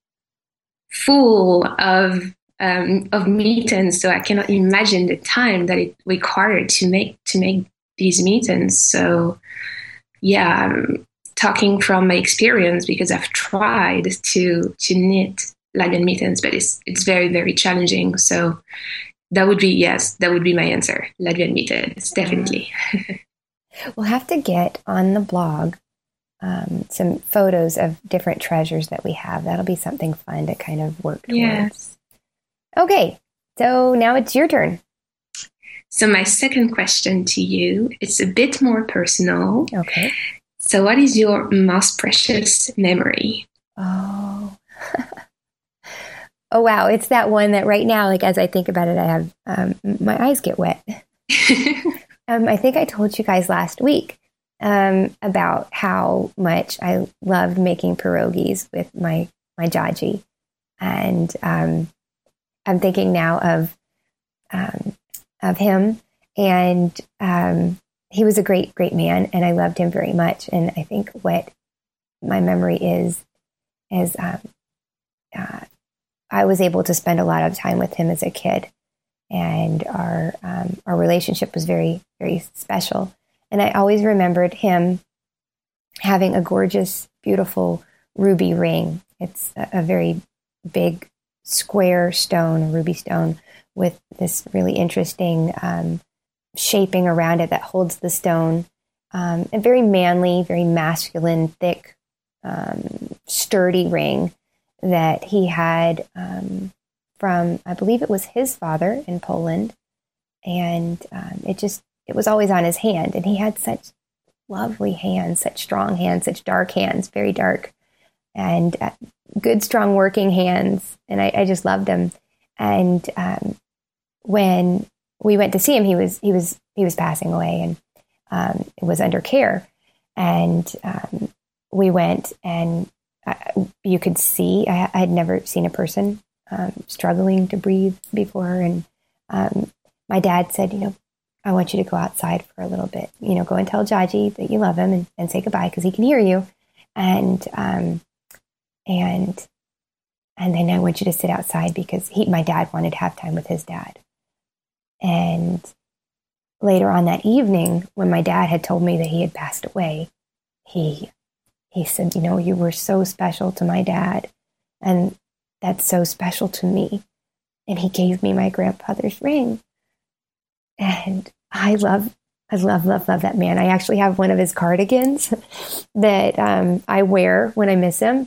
Speaker 3: full of Um, of mittens, so I cannot imagine the time that it required to make to make these mittens. So, yeah, I'm talking from my experience, because I've tried to to knit Latvian mittens, but it's it's very very challenging. So that would be yes, that would be my answer. Latvian mittens, definitely.
Speaker 1: We'll have to get on the blog um, some photos of different treasures that we have. That'll be something fun to kind of work towards.
Speaker 3: Yes.
Speaker 1: Okay, so now it's your turn.
Speaker 3: So my second question to you, it's a bit more personal.
Speaker 1: Okay.
Speaker 3: So what is your most precious memory?
Speaker 1: Oh. Oh, wow. It's that one that right now, like as I think about it, I have, um, my eyes get wet. um, I think I told you guys last week um, about how much I loved making pierogies with my, my Jaji. And, um, I'm thinking now of um, of him, and um, he was a great, great man, and I loved him very much. And I think what my memory is, is um, uh, I was able to spend a lot of time with him as a kid, and our um, our relationship was very, very special. And I always remembered him having a gorgeous, beautiful ruby ring. It's a, a very big square stone, a ruby stone, with this really interesting um, shaping around it that holds the stone. Um, a very manly, very masculine, thick, um, sturdy ring that he had um, from, I believe it was his father in Poland. And um, it just, it was always on his hand. And he had such lovely hands, such strong hands, such dark hands, very dark. And uh, good, strong working hands. And I, I just loved him. And um, when we went to see him, he was he was he was passing away. And um, was under care. And um, we went, and I, you could see, I, I had never seen a person um, struggling to breathe before. And um, my dad said, you know, I want you to go outside for a little bit, you know, go and tell Jaji that you love him and, and say goodbye because he can hear you. And, um, and, and then I want you to sit outside because he, my dad wanted to have time with his dad. And later on that evening, when my dad had told me that he had passed away, he, he said, you know, you were so special to my dad, and that's so special to me. And he gave me my grandfather's ring. And I love, I love, love, love that man. I actually have one of his cardigans that um, I wear when I miss him.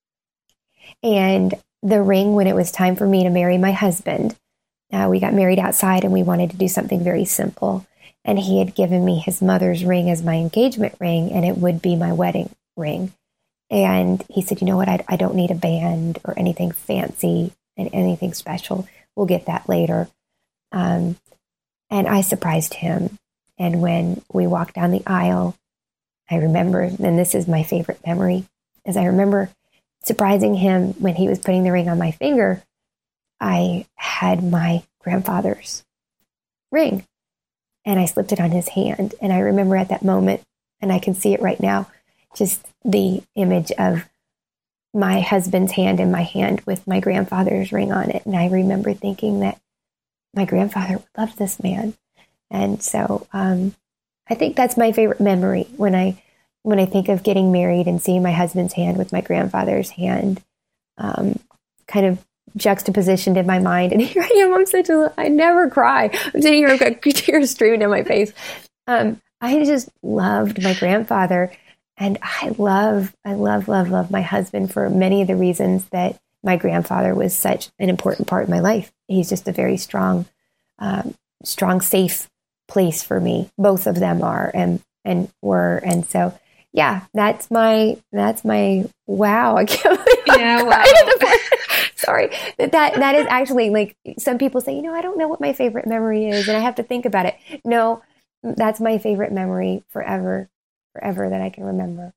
Speaker 1: And the ring, when it was time for me to marry my husband, uh, we got married outside and we wanted to do something very simple. And he had given me his mother's ring as my engagement ring, and it would be my wedding ring. And he said, you know what, I, I don't need a band or anything fancy and anything special. We'll get that later. Um, And I surprised him. And when we walked down the aisle, I remember, and this is my favorite memory, is I remember surprising him when he was putting the ring on my finger. I had my grandfather's ring, and I slipped it on his hand. And I remember at that moment, and I can see it right now, just the image of my husband's hand in my hand with my grandfather's ring on it. And I remember thinking that my grandfather would love this man. And so um, I think that's my favorite memory when I when I think of getting married and seeing my husband's hand with my grandfather's hand, um, kind of juxtapositioned in my mind. And here I am, I'm such a, I never cry. I'm sitting here, I've got tears streaming down my face. Um, I just loved my grandfather. And I love, I love, love, love my husband for many of the reasons that my grandfather was such an important part of my life. He's just a very strong, um, strong, safe place for me. Both of them are and and were. And so, yeah, that's my that's my wow. I can't believe
Speaker 3: yeah, wow.
Speaker 1: Sorry, that that is actually, like, some people say, you know, I don't know what my favorite memory is, and I have to think about it. No, that's my favorite memory forever, forever that I can remember.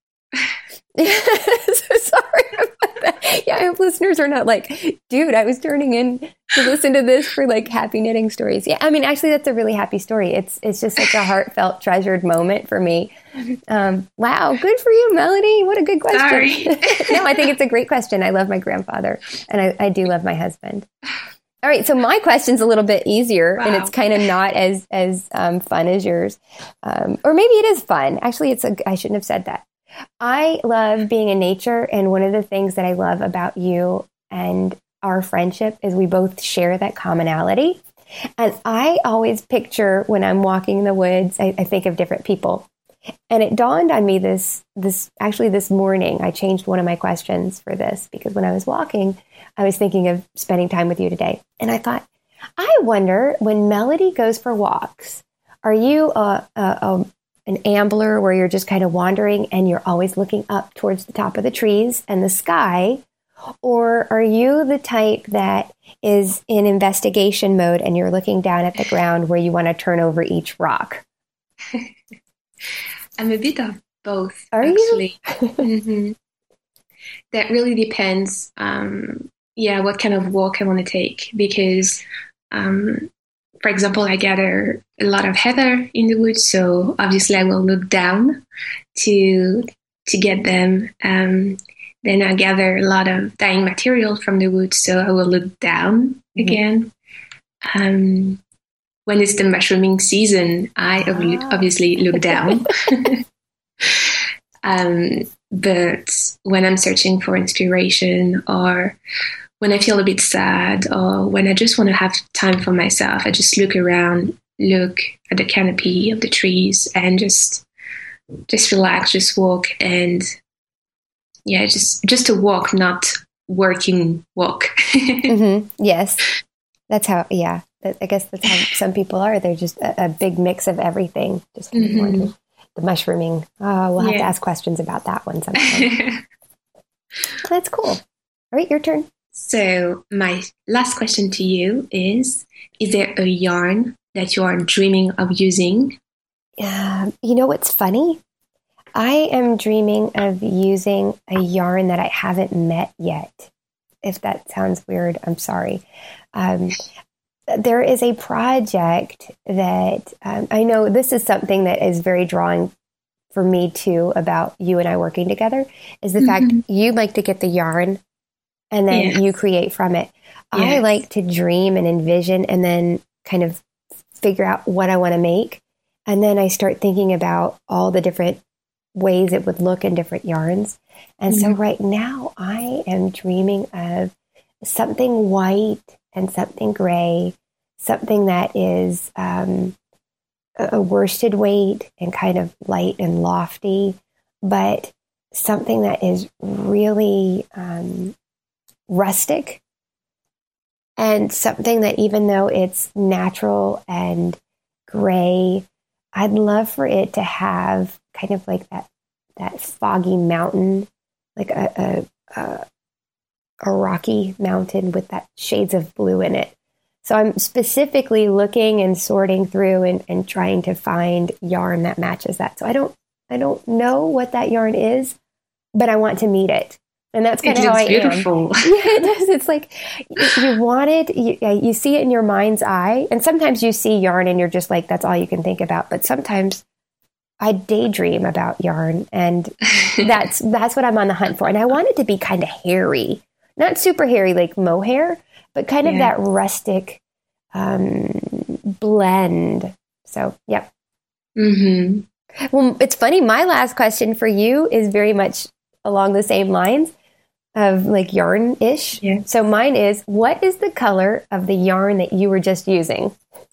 Speaker 1: So sorry about that. Yeah, I hope listeners are not like, dude, I was turning in to listen to this for like happy knitting stories. Yeah, I mean, actually, that's a really happy story. It's it's just such a heartfelt, treasured moment for me. Um, wow, good for you, Melody. What a good question.
Speaker 3: Sorry.
Speaker 1: No, I think it's a great question. I love my grandfather, and I, I do love my husband. All right, so my question's a little bit easier, wow. And it's kind of not as as um, fun as yours, um, or maybe it is fun. Actually, it's a. I shouldn't have said that. I love being in nature, and one of the things that I love about you and our friendship is we both share that commonality. And I always picture when I'm walking in the woods, I, I think of different people. And it dawned on me this, this actually this morning, I changed one of my questions for this because when I was walking, I was thinking of spending time with you today. And I thought, I wonder when Melody goes for walks, are you a, a, a an ambler where you're just kind of wandering and you're always looking up towards the top of the trees and the sky? Or are you the type that is in investigation mode and you're looking down at the ground where you want to turn over each rock?
Speaker 3: I'm a bit of both,
Speaker 1: are
Speaker 3: actually.
Speaker 1: You?
Speaker 3: Mm-hmm. That really depends, um, yeah, what kind of walk I want to take. Because, um, for example, I gather a lot of heather in the woods, so obviously I will look down to to get them. Um, then I gather a lot of dyeing material from the woods, so I will look down mm-hmm. again. Um, when it's the mushrooming season, I ah. obviously look down. um, but when I'm searching for inspiration, or when I feel a bit sad, or when I just want to have time for myself, I just look around, look at the canopy of the trees, and just just relax, just walk, and yeah, just just a walk, not working walk.
Speaker 1: mm-hmm. Yes, that's how. Yeah, that, I guess that's how some people are. They're just a, a big mix of everything. Just kind of mm-hmm. wondering. The mushrooming. Oh, we'll have yeah. to ask questions about that one sometime. That's cool. All right, your turn.
Speaker 3: So my last question to you is, is there a yarn that you are dreaming of using?
Speaker 1: uh, you know what's funny? I am dreaming of using a yarn that I haven't met yet. If that sounds weird, I'm sorry. Um, there is a project that um, I know this is something that is very drawing for me too about you and I working together is the mm-hmm. fact you like to get the yarn and then yes. you create from it. Yes. I like to dream and envision and then kind of figure out what I want to make. And then I start thinking about all the different ways it would look in different yarns. And mm-hmm. so right now I am dreaming of something white and something gray, something that is um, a worsted weight and kind of light and lofty, but something that is really um, rustic and something that even though it's natural and gray, I'd love for it to have kind of like that that foggy mountain, like a a, a a rocky mountain with that shades of blue in it. So I'm specifically looking and sorting through and, and trying to find yarn that matches that. So I don't I don't know what that yarn is, but I want to meet it. And that's kind of how I
Speaker 3: beautiful.
Speaker 1: am. Yeah, it does. It's like you want it, you, you see it in your mind's eye. And sometimes you see yarn and you're just like, that's all you can think about. But sometimes I daydream about yarn and that's that's what I'm on the hunt for. And I want it to be kind of hairy, not super hairy like mohair, but kind of yeah. that rustic um, blend. So, yep.
Speaker 3: Mm-hmm.
Speaker 1: Well, it's funny. My last question for you is very much along the same lines of like yarn-ish.
Speaker 3: Yeah.
Speaker 1: So mine is, what is the color of the yarn that you were just using?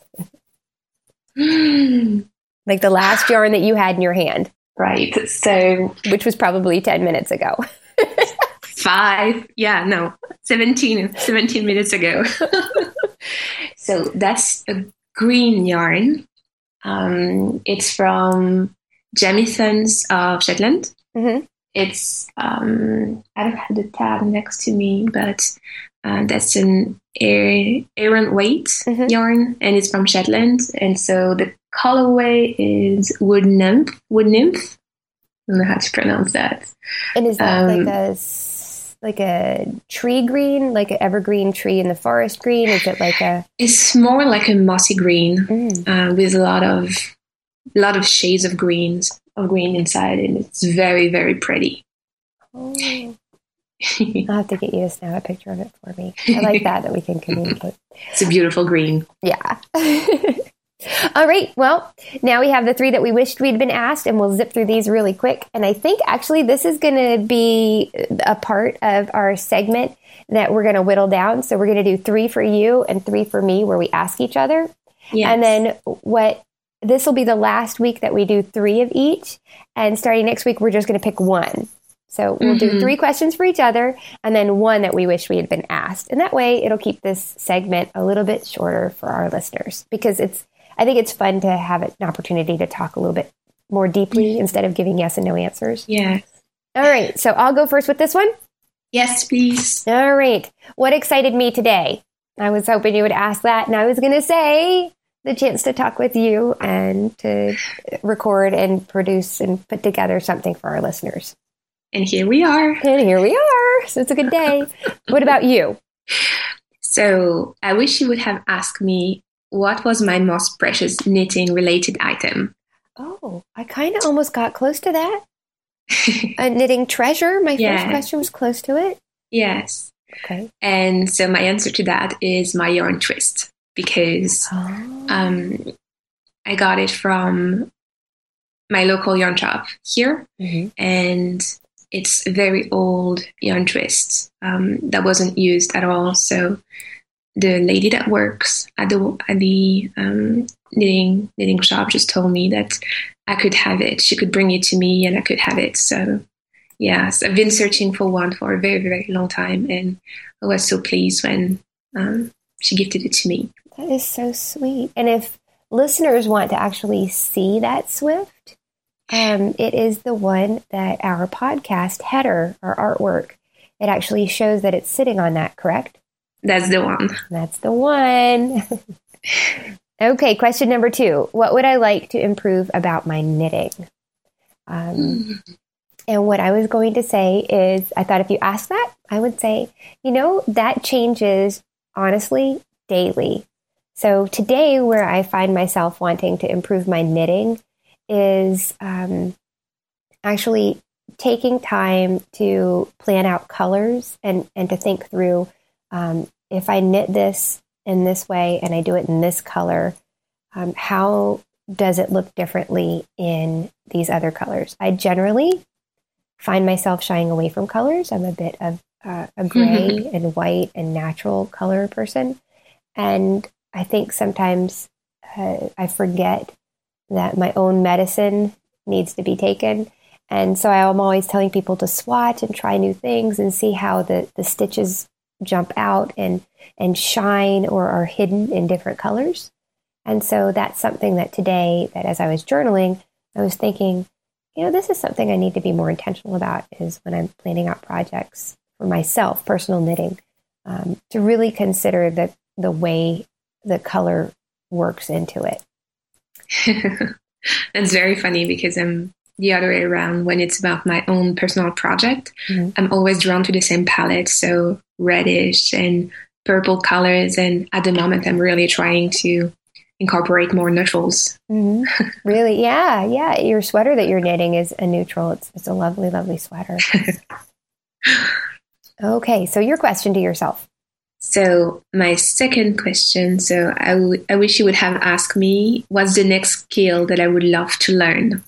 Speaker 1: Like the last yarn that you had in your hand.
Speaker 3: Right. So,
Speaker 1: which was probably ten minutes ago.
Speaker 3: Five. Yeah, no, seventeen, seventeen minutes ago. So that's a green yarn. Um, it's from Jamisons of Shetland.
Speaker 1: Mm-hmm.
Speaker 3: It's, um, I don't have the tab next to me, but uh, that's an Aran weight mm-hmm. yarn, and it's from Shetland. And so the colorway is Wood Nymph. Wood Nymph. I don't know how to pronounce that.
Speaker 1: And is that
Speaker 3: um,
Speaker 1: like a like a tree green, like an evergreen tree in the forest green? Is it like a?
Speaker 3: It's more like a mossy green
Speaker 1: mm.
Speaker 3: uh, with a lot of a lot of shades of greens of green inside, and it's very very pretty.
Speaker 1: Oh. I'll have to get you to snap a picture of it for me. I like that that we can communicate.
Speaker 3: It's a beautiful green.
Speaker 1: Yeah. All right. Well, now we have the three that we wished we'd been asked, and we'll zip through these really quick. And I think actually this is going to be a part of our segment that we're going to whittle down. So we're going to do three for you and three for me, where we ask each other.
Speaker 3: Yes.
Speaker 1: And then what this will be the last week that we do three of each. And starting next week, we're just going to pick one. So we'll mm-hmm. do three questions for each other and then one that we wish we had been asked. And that way it'll keep this segment a little bit shorter for our listeners, because it's, I think it's fun to have an opportunity to talk a little bit more deeply mm-hmm. instead of giving yes and no answers.
Speaker 3: Yeah.
Speaker 1: All right. So I'll go first with this one.
Speaker 3: Yes, please.
Speaker 1: All right. What excited me today? I was hoping you would ask that. And I was going to say the chance to talk with you and to record and produce and put together something for our listeners.
Speaker 3: And here we are.
Speaker 1: And here we are. So it's a good day. What about you?
Speaker 3: So I wish you would have asked me what was my most precious knitting related item.
Speaker 1: Oh, I kind of almost got close to that. A knitting treasure. My yeah. first question was close to it.
Speaker 3: Yes.
Speaker 1: Okay.
Speaker 3: And so my answer to that is my yarn twist, because
Speaker 1: oh.
Speaker 3: um, I got it from my local yarn shop here.
Speaker 1: Mm-hmm.
Speaker 3: And it's a very old yarn twist um, that wasn't used at all. So the lady that works at the at the um, knitting knitting shop just told me that I could have it. She could bring it to me, and I could have it. So yes, I've been searching for one for a very very long time, and I was so pleased when um, she gifted it to me.
Speaker 1: That is so sweet. And if listeners want to actually see that Swift, Um, it is the one that our podcast header, our artwork, it actually shows that it's sitting on that, correct?
Speaker 3: That's the one.
Speaker 1: That's the one. Okay, question number two. What would I like to improve about my knitting? Um, mm. And what I was going to say is, I thought if you asked that, I would say, you know, that changes, honestly, daily. So today, where I find myself wanting to improve my knitting is um, actually taking time to plan out colors and, and to think through, um, if I knit this in this way and I do it in this color, um, how does it look differently in these other colors? I generally find myself shying away from colors. I'm a bit of uh, a gray mm-hmm. and white and natural color person. And I think sometimes uh, I forget that my own medicine needs to be taken. And so I'm always telling people to swatch and try new things and see how the, the stitches jump out and, and shine or are hidden in different colors. And so that's something that today, that as I was journaling, I was thinking, you know, this is something I need to be more intentional about, is when I'm planning out projects for myself, personal knitting, um, to really consider the, the way the color works into it.
Speaker 3: That's very funny, because I'm the other way around. When it's about my own personal project, mm-hmm. I'm always drawn to the same palette. So reddish and purple colors. And at the moment, I'm really trying to incorporate more neutrals.
Speaker 1: Mm-hmm. Really? Yeah. Yeah. Your sweater that you're knitting is a neutral. It's, it's a lovely, lovely sweater. Okay. So your question to yourself.
Speaker 3: So my second question, so I, w- I wish you would have asked me, what's the next skill that I would love to learn?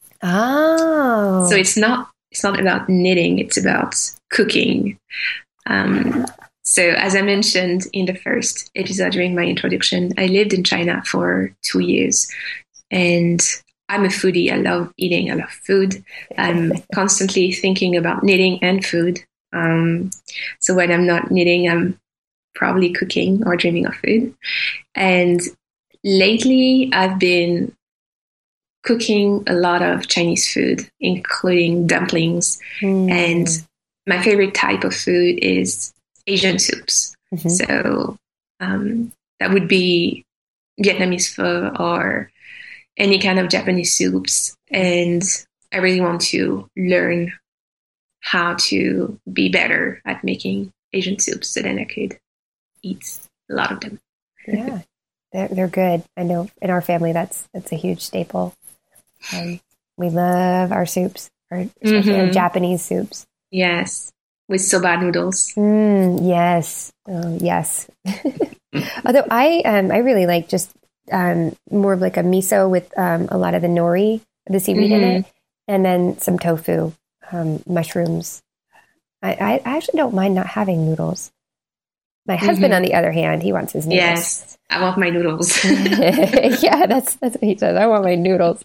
Speaker 1: Oh.
Speaker 3: So it's not, it's not about knitting. It's about cooking. Um, So as I mentioned in the first episode during my introduction, I lived in China for two years and I'm a foodie. I love eating. I love food. I'm constantly thinking about knitting and food. Um, so when I'm not knitting, I'm probably cooking or dreaming of food. And lately I've been cooking a lot of Chinese food, including dumplings. Mm. And my favorite type of food is Asian soups. Mm-hmm. So um, that would be Vietnamese pho or any kind of Japanese soups. And I really want to learn how to be better at making Asian soups so then I could eat a lot of them.
Speaker 1: Yeah, they're, they're good. I know in our family that's that's a huge staple. Um, we love our soups, our, especially mm-hmm. our Japanese soups.
Speaker 3: Yes. With soba noodles.
Speaker 1: Mm, yes. Oh, yes. Although I um, I really like just um, more of like a miso with um, a lot of the nori, the seaweed mm-hmm. in it, and then some tofu, um, mushrooms. I, I actually don't mind not having noodles. My mm-hmm. husband, on the other hand, he wants his noodles.
Speaker 3: Yes, I want my noodles.
Speaker 1: Yeah, that's that's what he says. I want my noodles.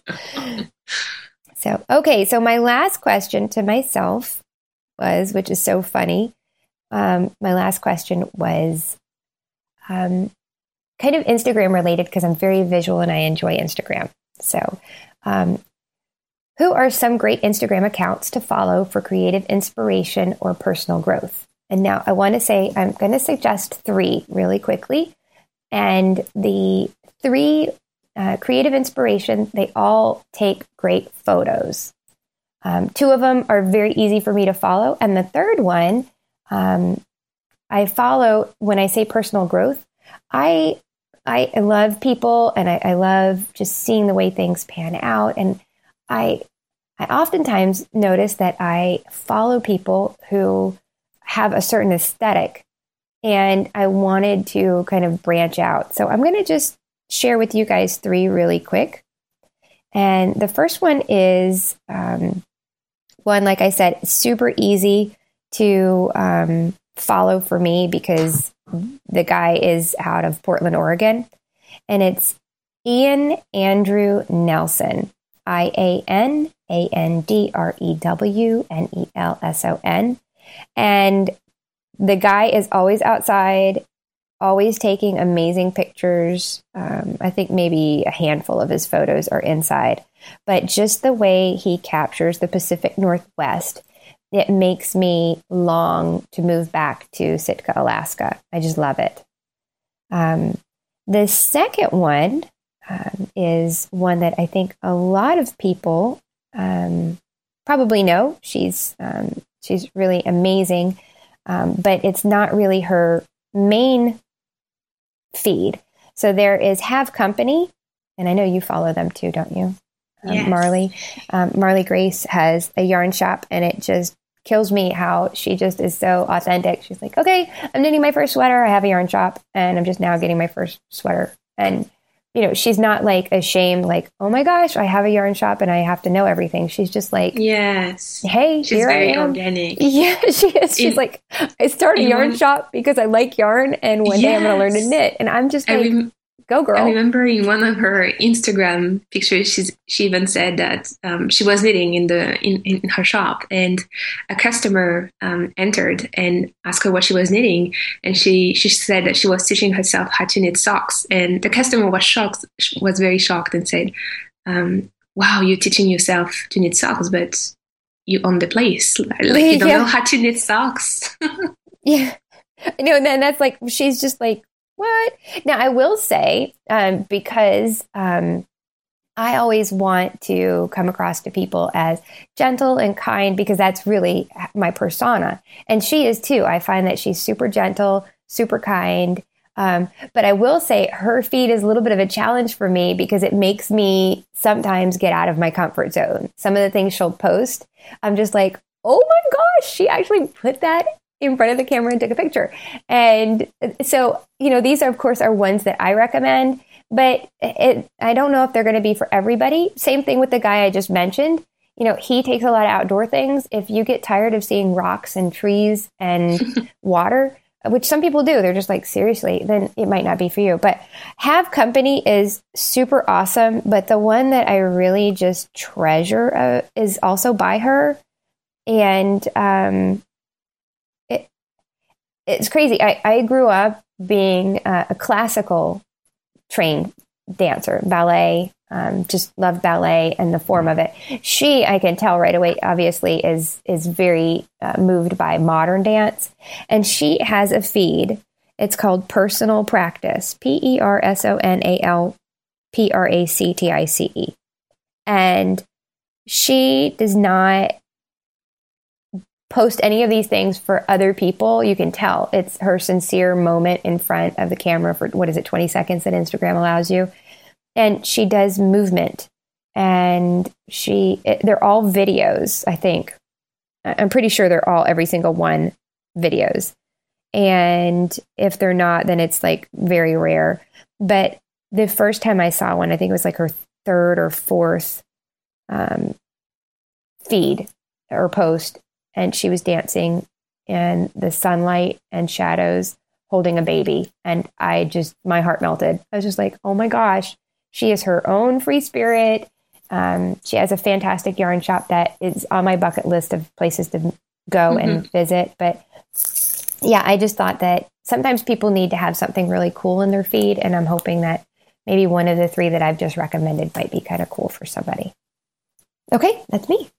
Speaker 1: So, okay. So my last question to myself was, which is so funny. Um, my last question was um, kind of Instagram related, because I'm very visual and I enjoy Instagram. So um, who are some great Instagram accounts to follow for creative inspiration or personal growth? And now I want to say, I'm going to suggest three really quickly. And the three uh, creative inspiration, they all take great photos. Um, two of them are very easy for me to follow. And the third one, um, I follow when I say personal growth. I I love people and I, I love just seeing the way things pan out. And I I oftentimes notice that I follow people who have a certain aesthetic, and I wanted to kind of branch out. So I'm going to just share with you guys three really quick. And the first one is um, one, like I said, super easy to um, follow for me because the guy is out of Portland, Oregon. And it's Ian Andrew Nelson, I A N A N D R E W N E L S O N. And the guy is always outside, always taking amazing pictures. Um, I think maybe a handful of his photos are inside. But just the way he captures the Pacific Northwest, it makes me long to move back to Sitka, Alaska. I just love it. Um, The second one um, is one that I think a lot of people um, probably know. She's um, she's really amazing, um, but it's not really her main feed. So there is Have Company, and I know you follow them too, don't you? Um,
Speaker 3: Yes.
Speaker 1: Marley. Um, Marley Grace has a yarn shop, and it just kills me how she just is so authentic. She's like, okay, I'm knitting my first sweater. I have a yarn shop, and I'm just now getting my first sweater. And, you know, she's not like ashamed, like, oh my gosh, I have a yarn shop and I have to know everything. She's just like,
Speaker 3: Yes.
Speaker 1: hey,
Speaker 3: She's
Speaker 1: here
Speaker 3: very
Speaker 1: I am.
Speaker 3: organic.
Speaker 1: Yeah, she is. She's
Speaker 3: In-
Speaker 1: like, I started a
Speaker 3: in
Speaker 1: yarn
Speaker 3: one-
Speaker 1: shop because I like yarn, and one day I'm going to learn to
Speaker 3: Yes.
Speaker 1: knit. And I'm just
Speaker 3: I,
Speaker 1: like,
Speaker 3: rem-
Speaker 1: go
Speaker 3: I
Speaker 1: girl.
Speaker 3: remember in one of her Instagram pictures, she's, she even said that um, she was knitting in the in, in her shop, and a customer um, entered and asked her what she was knitting, and she she said that she was teaching herself how to knit socks, and the customer was shocked, was very shocked, and said, um, "Wow, you're teaching yourself to knit socks, but you own the place, like you don't
Speaker 1: Yeah.
Speaker 3: know how to knit socks."
Speaker 1: Yeah. I know. And then that's like, she's just like, what? Now, I will say, um, because um, I always want to come across to people as gentle and kind, because that's really my persona. And she is too. I find that she's super gentle, super kind. Um, but I will say her feed is a little bit of a challenge for me, because it makes me sometimes get out of my comfort zone. Some of the things she'll post, I'm just like, oh my gosh, she actually put that in front of the camera and took a picture. And so, you know, these are, of course, are ones that I recommend, but it, I don't know if they're going to be for everybody. Same thing with the guy I just mentioned. You know, he takes a lot of outdoor things. If you get tired of seeing rocks and trees and water, which some people do, they're just like, seriously, then it might not be for you. But Have Company is super awesome. But the one that I really just treasure uh, is also by her. And, um, it's crazy. I, I grew up being uh, a classical trained dancer, ballet, um, just loved ballet and the form of it. She, I can tell right away, obviously is, is very uh, moved by modern dance. And she has a feed. It's called Personal Practice, P E R S O N A L P R A C T I C E. And she does not post any of these things for other people. You can tell it's her sincere moment in front of the camera for, what is it, twenty seconds that Instagram allows you. And she does movement, and she, it, they're all videos, I think. I'm pretty sure they're all, every single one, videos. And if they're not, then it's like very rare. But the first time I saw one, I think it was like her third or fourth um, feed or post. And she was dancing in the sunlight and shadows holding a baby. And I just, my heart melted. I was just like, oh my gosh, she is her own free spirit. Um, she has a fantastic yarn shop that is on my bucket list of places to go mm-hmm. and visit. But yeah, I just thought that sometimes people need to have something really cool in their feed. And I'm hoping that maybe one of the three that I've just recommended might be kind of cool for somebody. Okay, that's me.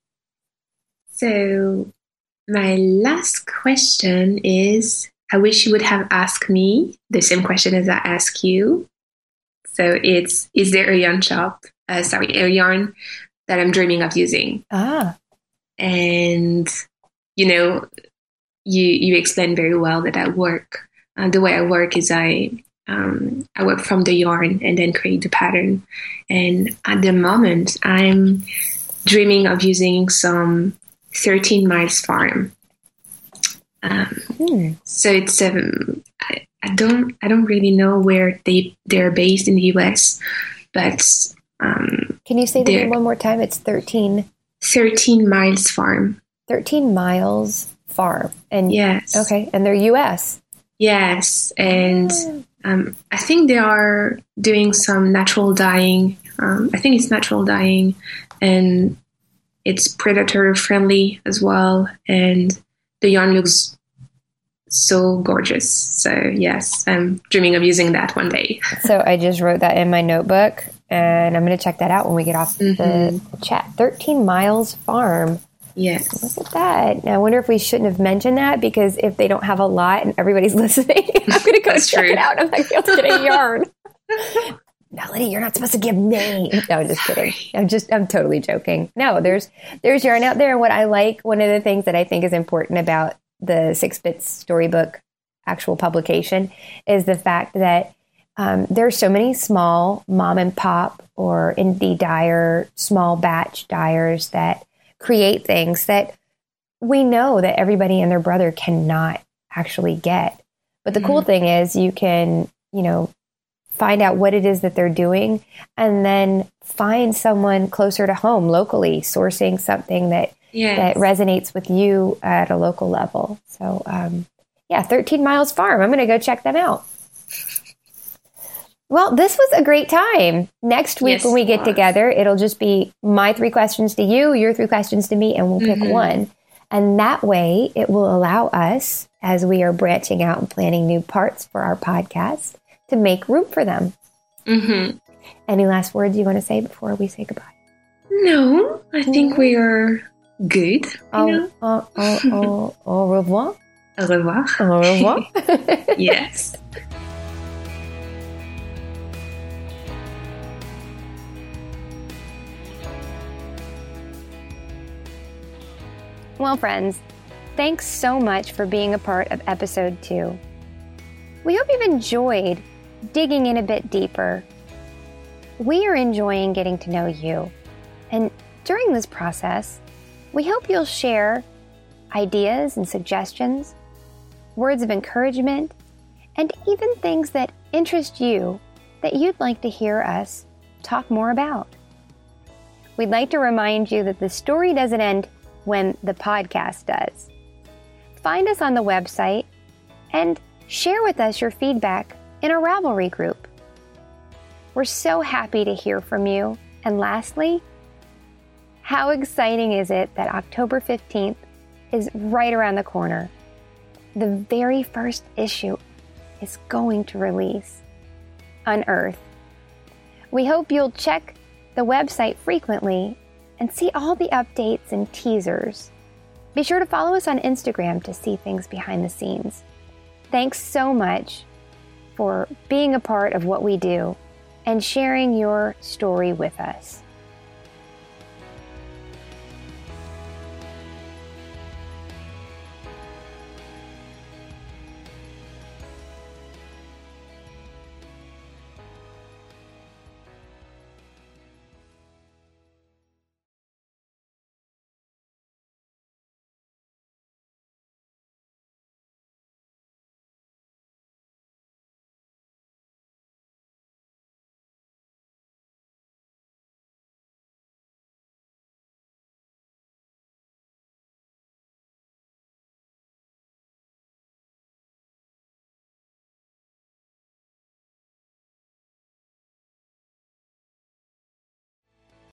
Speaker 3: So my last question is, I wish you would have asked me the same question as I ask you. So it's, is there a yarn shop, uh, sorry, a yarn that I'm dreaming of using?
Speaker 1: Ah.
Speaker 3: And, you know, you, you explained very well that I work, uh, the way I work is I, um, I work from the yarn and then create the pattern. And at the moment, I'm dreaming of using some thirteen Miles Farm. Um, hmm. So it's um, I, I don't I don't really know where they they're based in the U S, but um,
Speaker 1: can you say the name one more time? It's thirteen.
Speaker 3: thirteen Miles Farm.
Speaker 1: thirteen Miles Farm, and
Speaker 3: yes,
Speaker 1: okay, and they're U S.
Speaker 3: Yes, and oh. um, I think they are doing some natural dyeing. Um, I think it's natural dyeing, and it's predator friendly as well, and the yarn looks so gorgeous. So yes, I'm dreaming of using that one day.
Speaker 1: So I just wrote that in my notebook, and I'm going to check that out when we get off mm-hmm. the, the chat. thirteen Miles Farm.
Speaker 3: Yes.
Speaker 1: Look at that. Now, I wonder if we shouldn't have mentioned that, because if they don't have a lot and everybody's listening, I'm going to go
Speaker 3: That's
Speaker 1: check
Speaker 3: true.
Speaker 1: it out. I'm like, able to get a yarn. Melody, you're not supposed to give names. No, I'm just kidding. I'm just, I'm totally joking. No, there's, there's yarn out there. And what I like, one of the things that I think is important about the Six Bits Storybook actual publication is the fact that um, there's so many small mom and pop or indie dyer, small batch dyers that create things that we know that everybody and their brother cannot actually get. But the mm-hmm. cool thing is you can, you know, find out what it is that they're doing and then find someone closer to home locally sourcing something that yes. that resonates with you at a local level. So um, yeah, thirteen Miles Farm. I'm going to go check them out. Well, this was a great time. Next week yes, when we get together, it'll just be my three questions to you, your three questions to me, and we'll mm-hmm. pick one. And that way it will allow us, as we are branching out and planning new parts for our podcast, to make room for them. Mm-hmm. Any last words you want to say before we say goodbye?
Speaker 3: No, I think we are good.
Speaker 1: Au, au, au, au, au revoir.
Speaker 3: Au revoir.
Speaker 1: Au revoir.
Speaker 3: Yes.
Speaker 1: Well, friends, thanks so much for being a part of episode two. We hope you've enjoyed digging in a bit deeper. We are enjoying getting to know you. And during this process, we hope you'll share ideas and suggestions, words of encouragement, and even things that interest you that you'd like to hear us talk more about. We'd like to remind you that the story doesn't end when the podcast does. Find us on the website and share with us your feedback in our Ravelry group. We're so happy to hear from you. And lastly, how exciting is it that October fifteenth is right around the corner? The very first issue is going to release. Unearth. We hope you'll check the website frequently and see all the updates and teasers. Be sure to follow us on Instagram to see things behind the scenes. Thanks so much for being a part of what we do and sharing your story with us.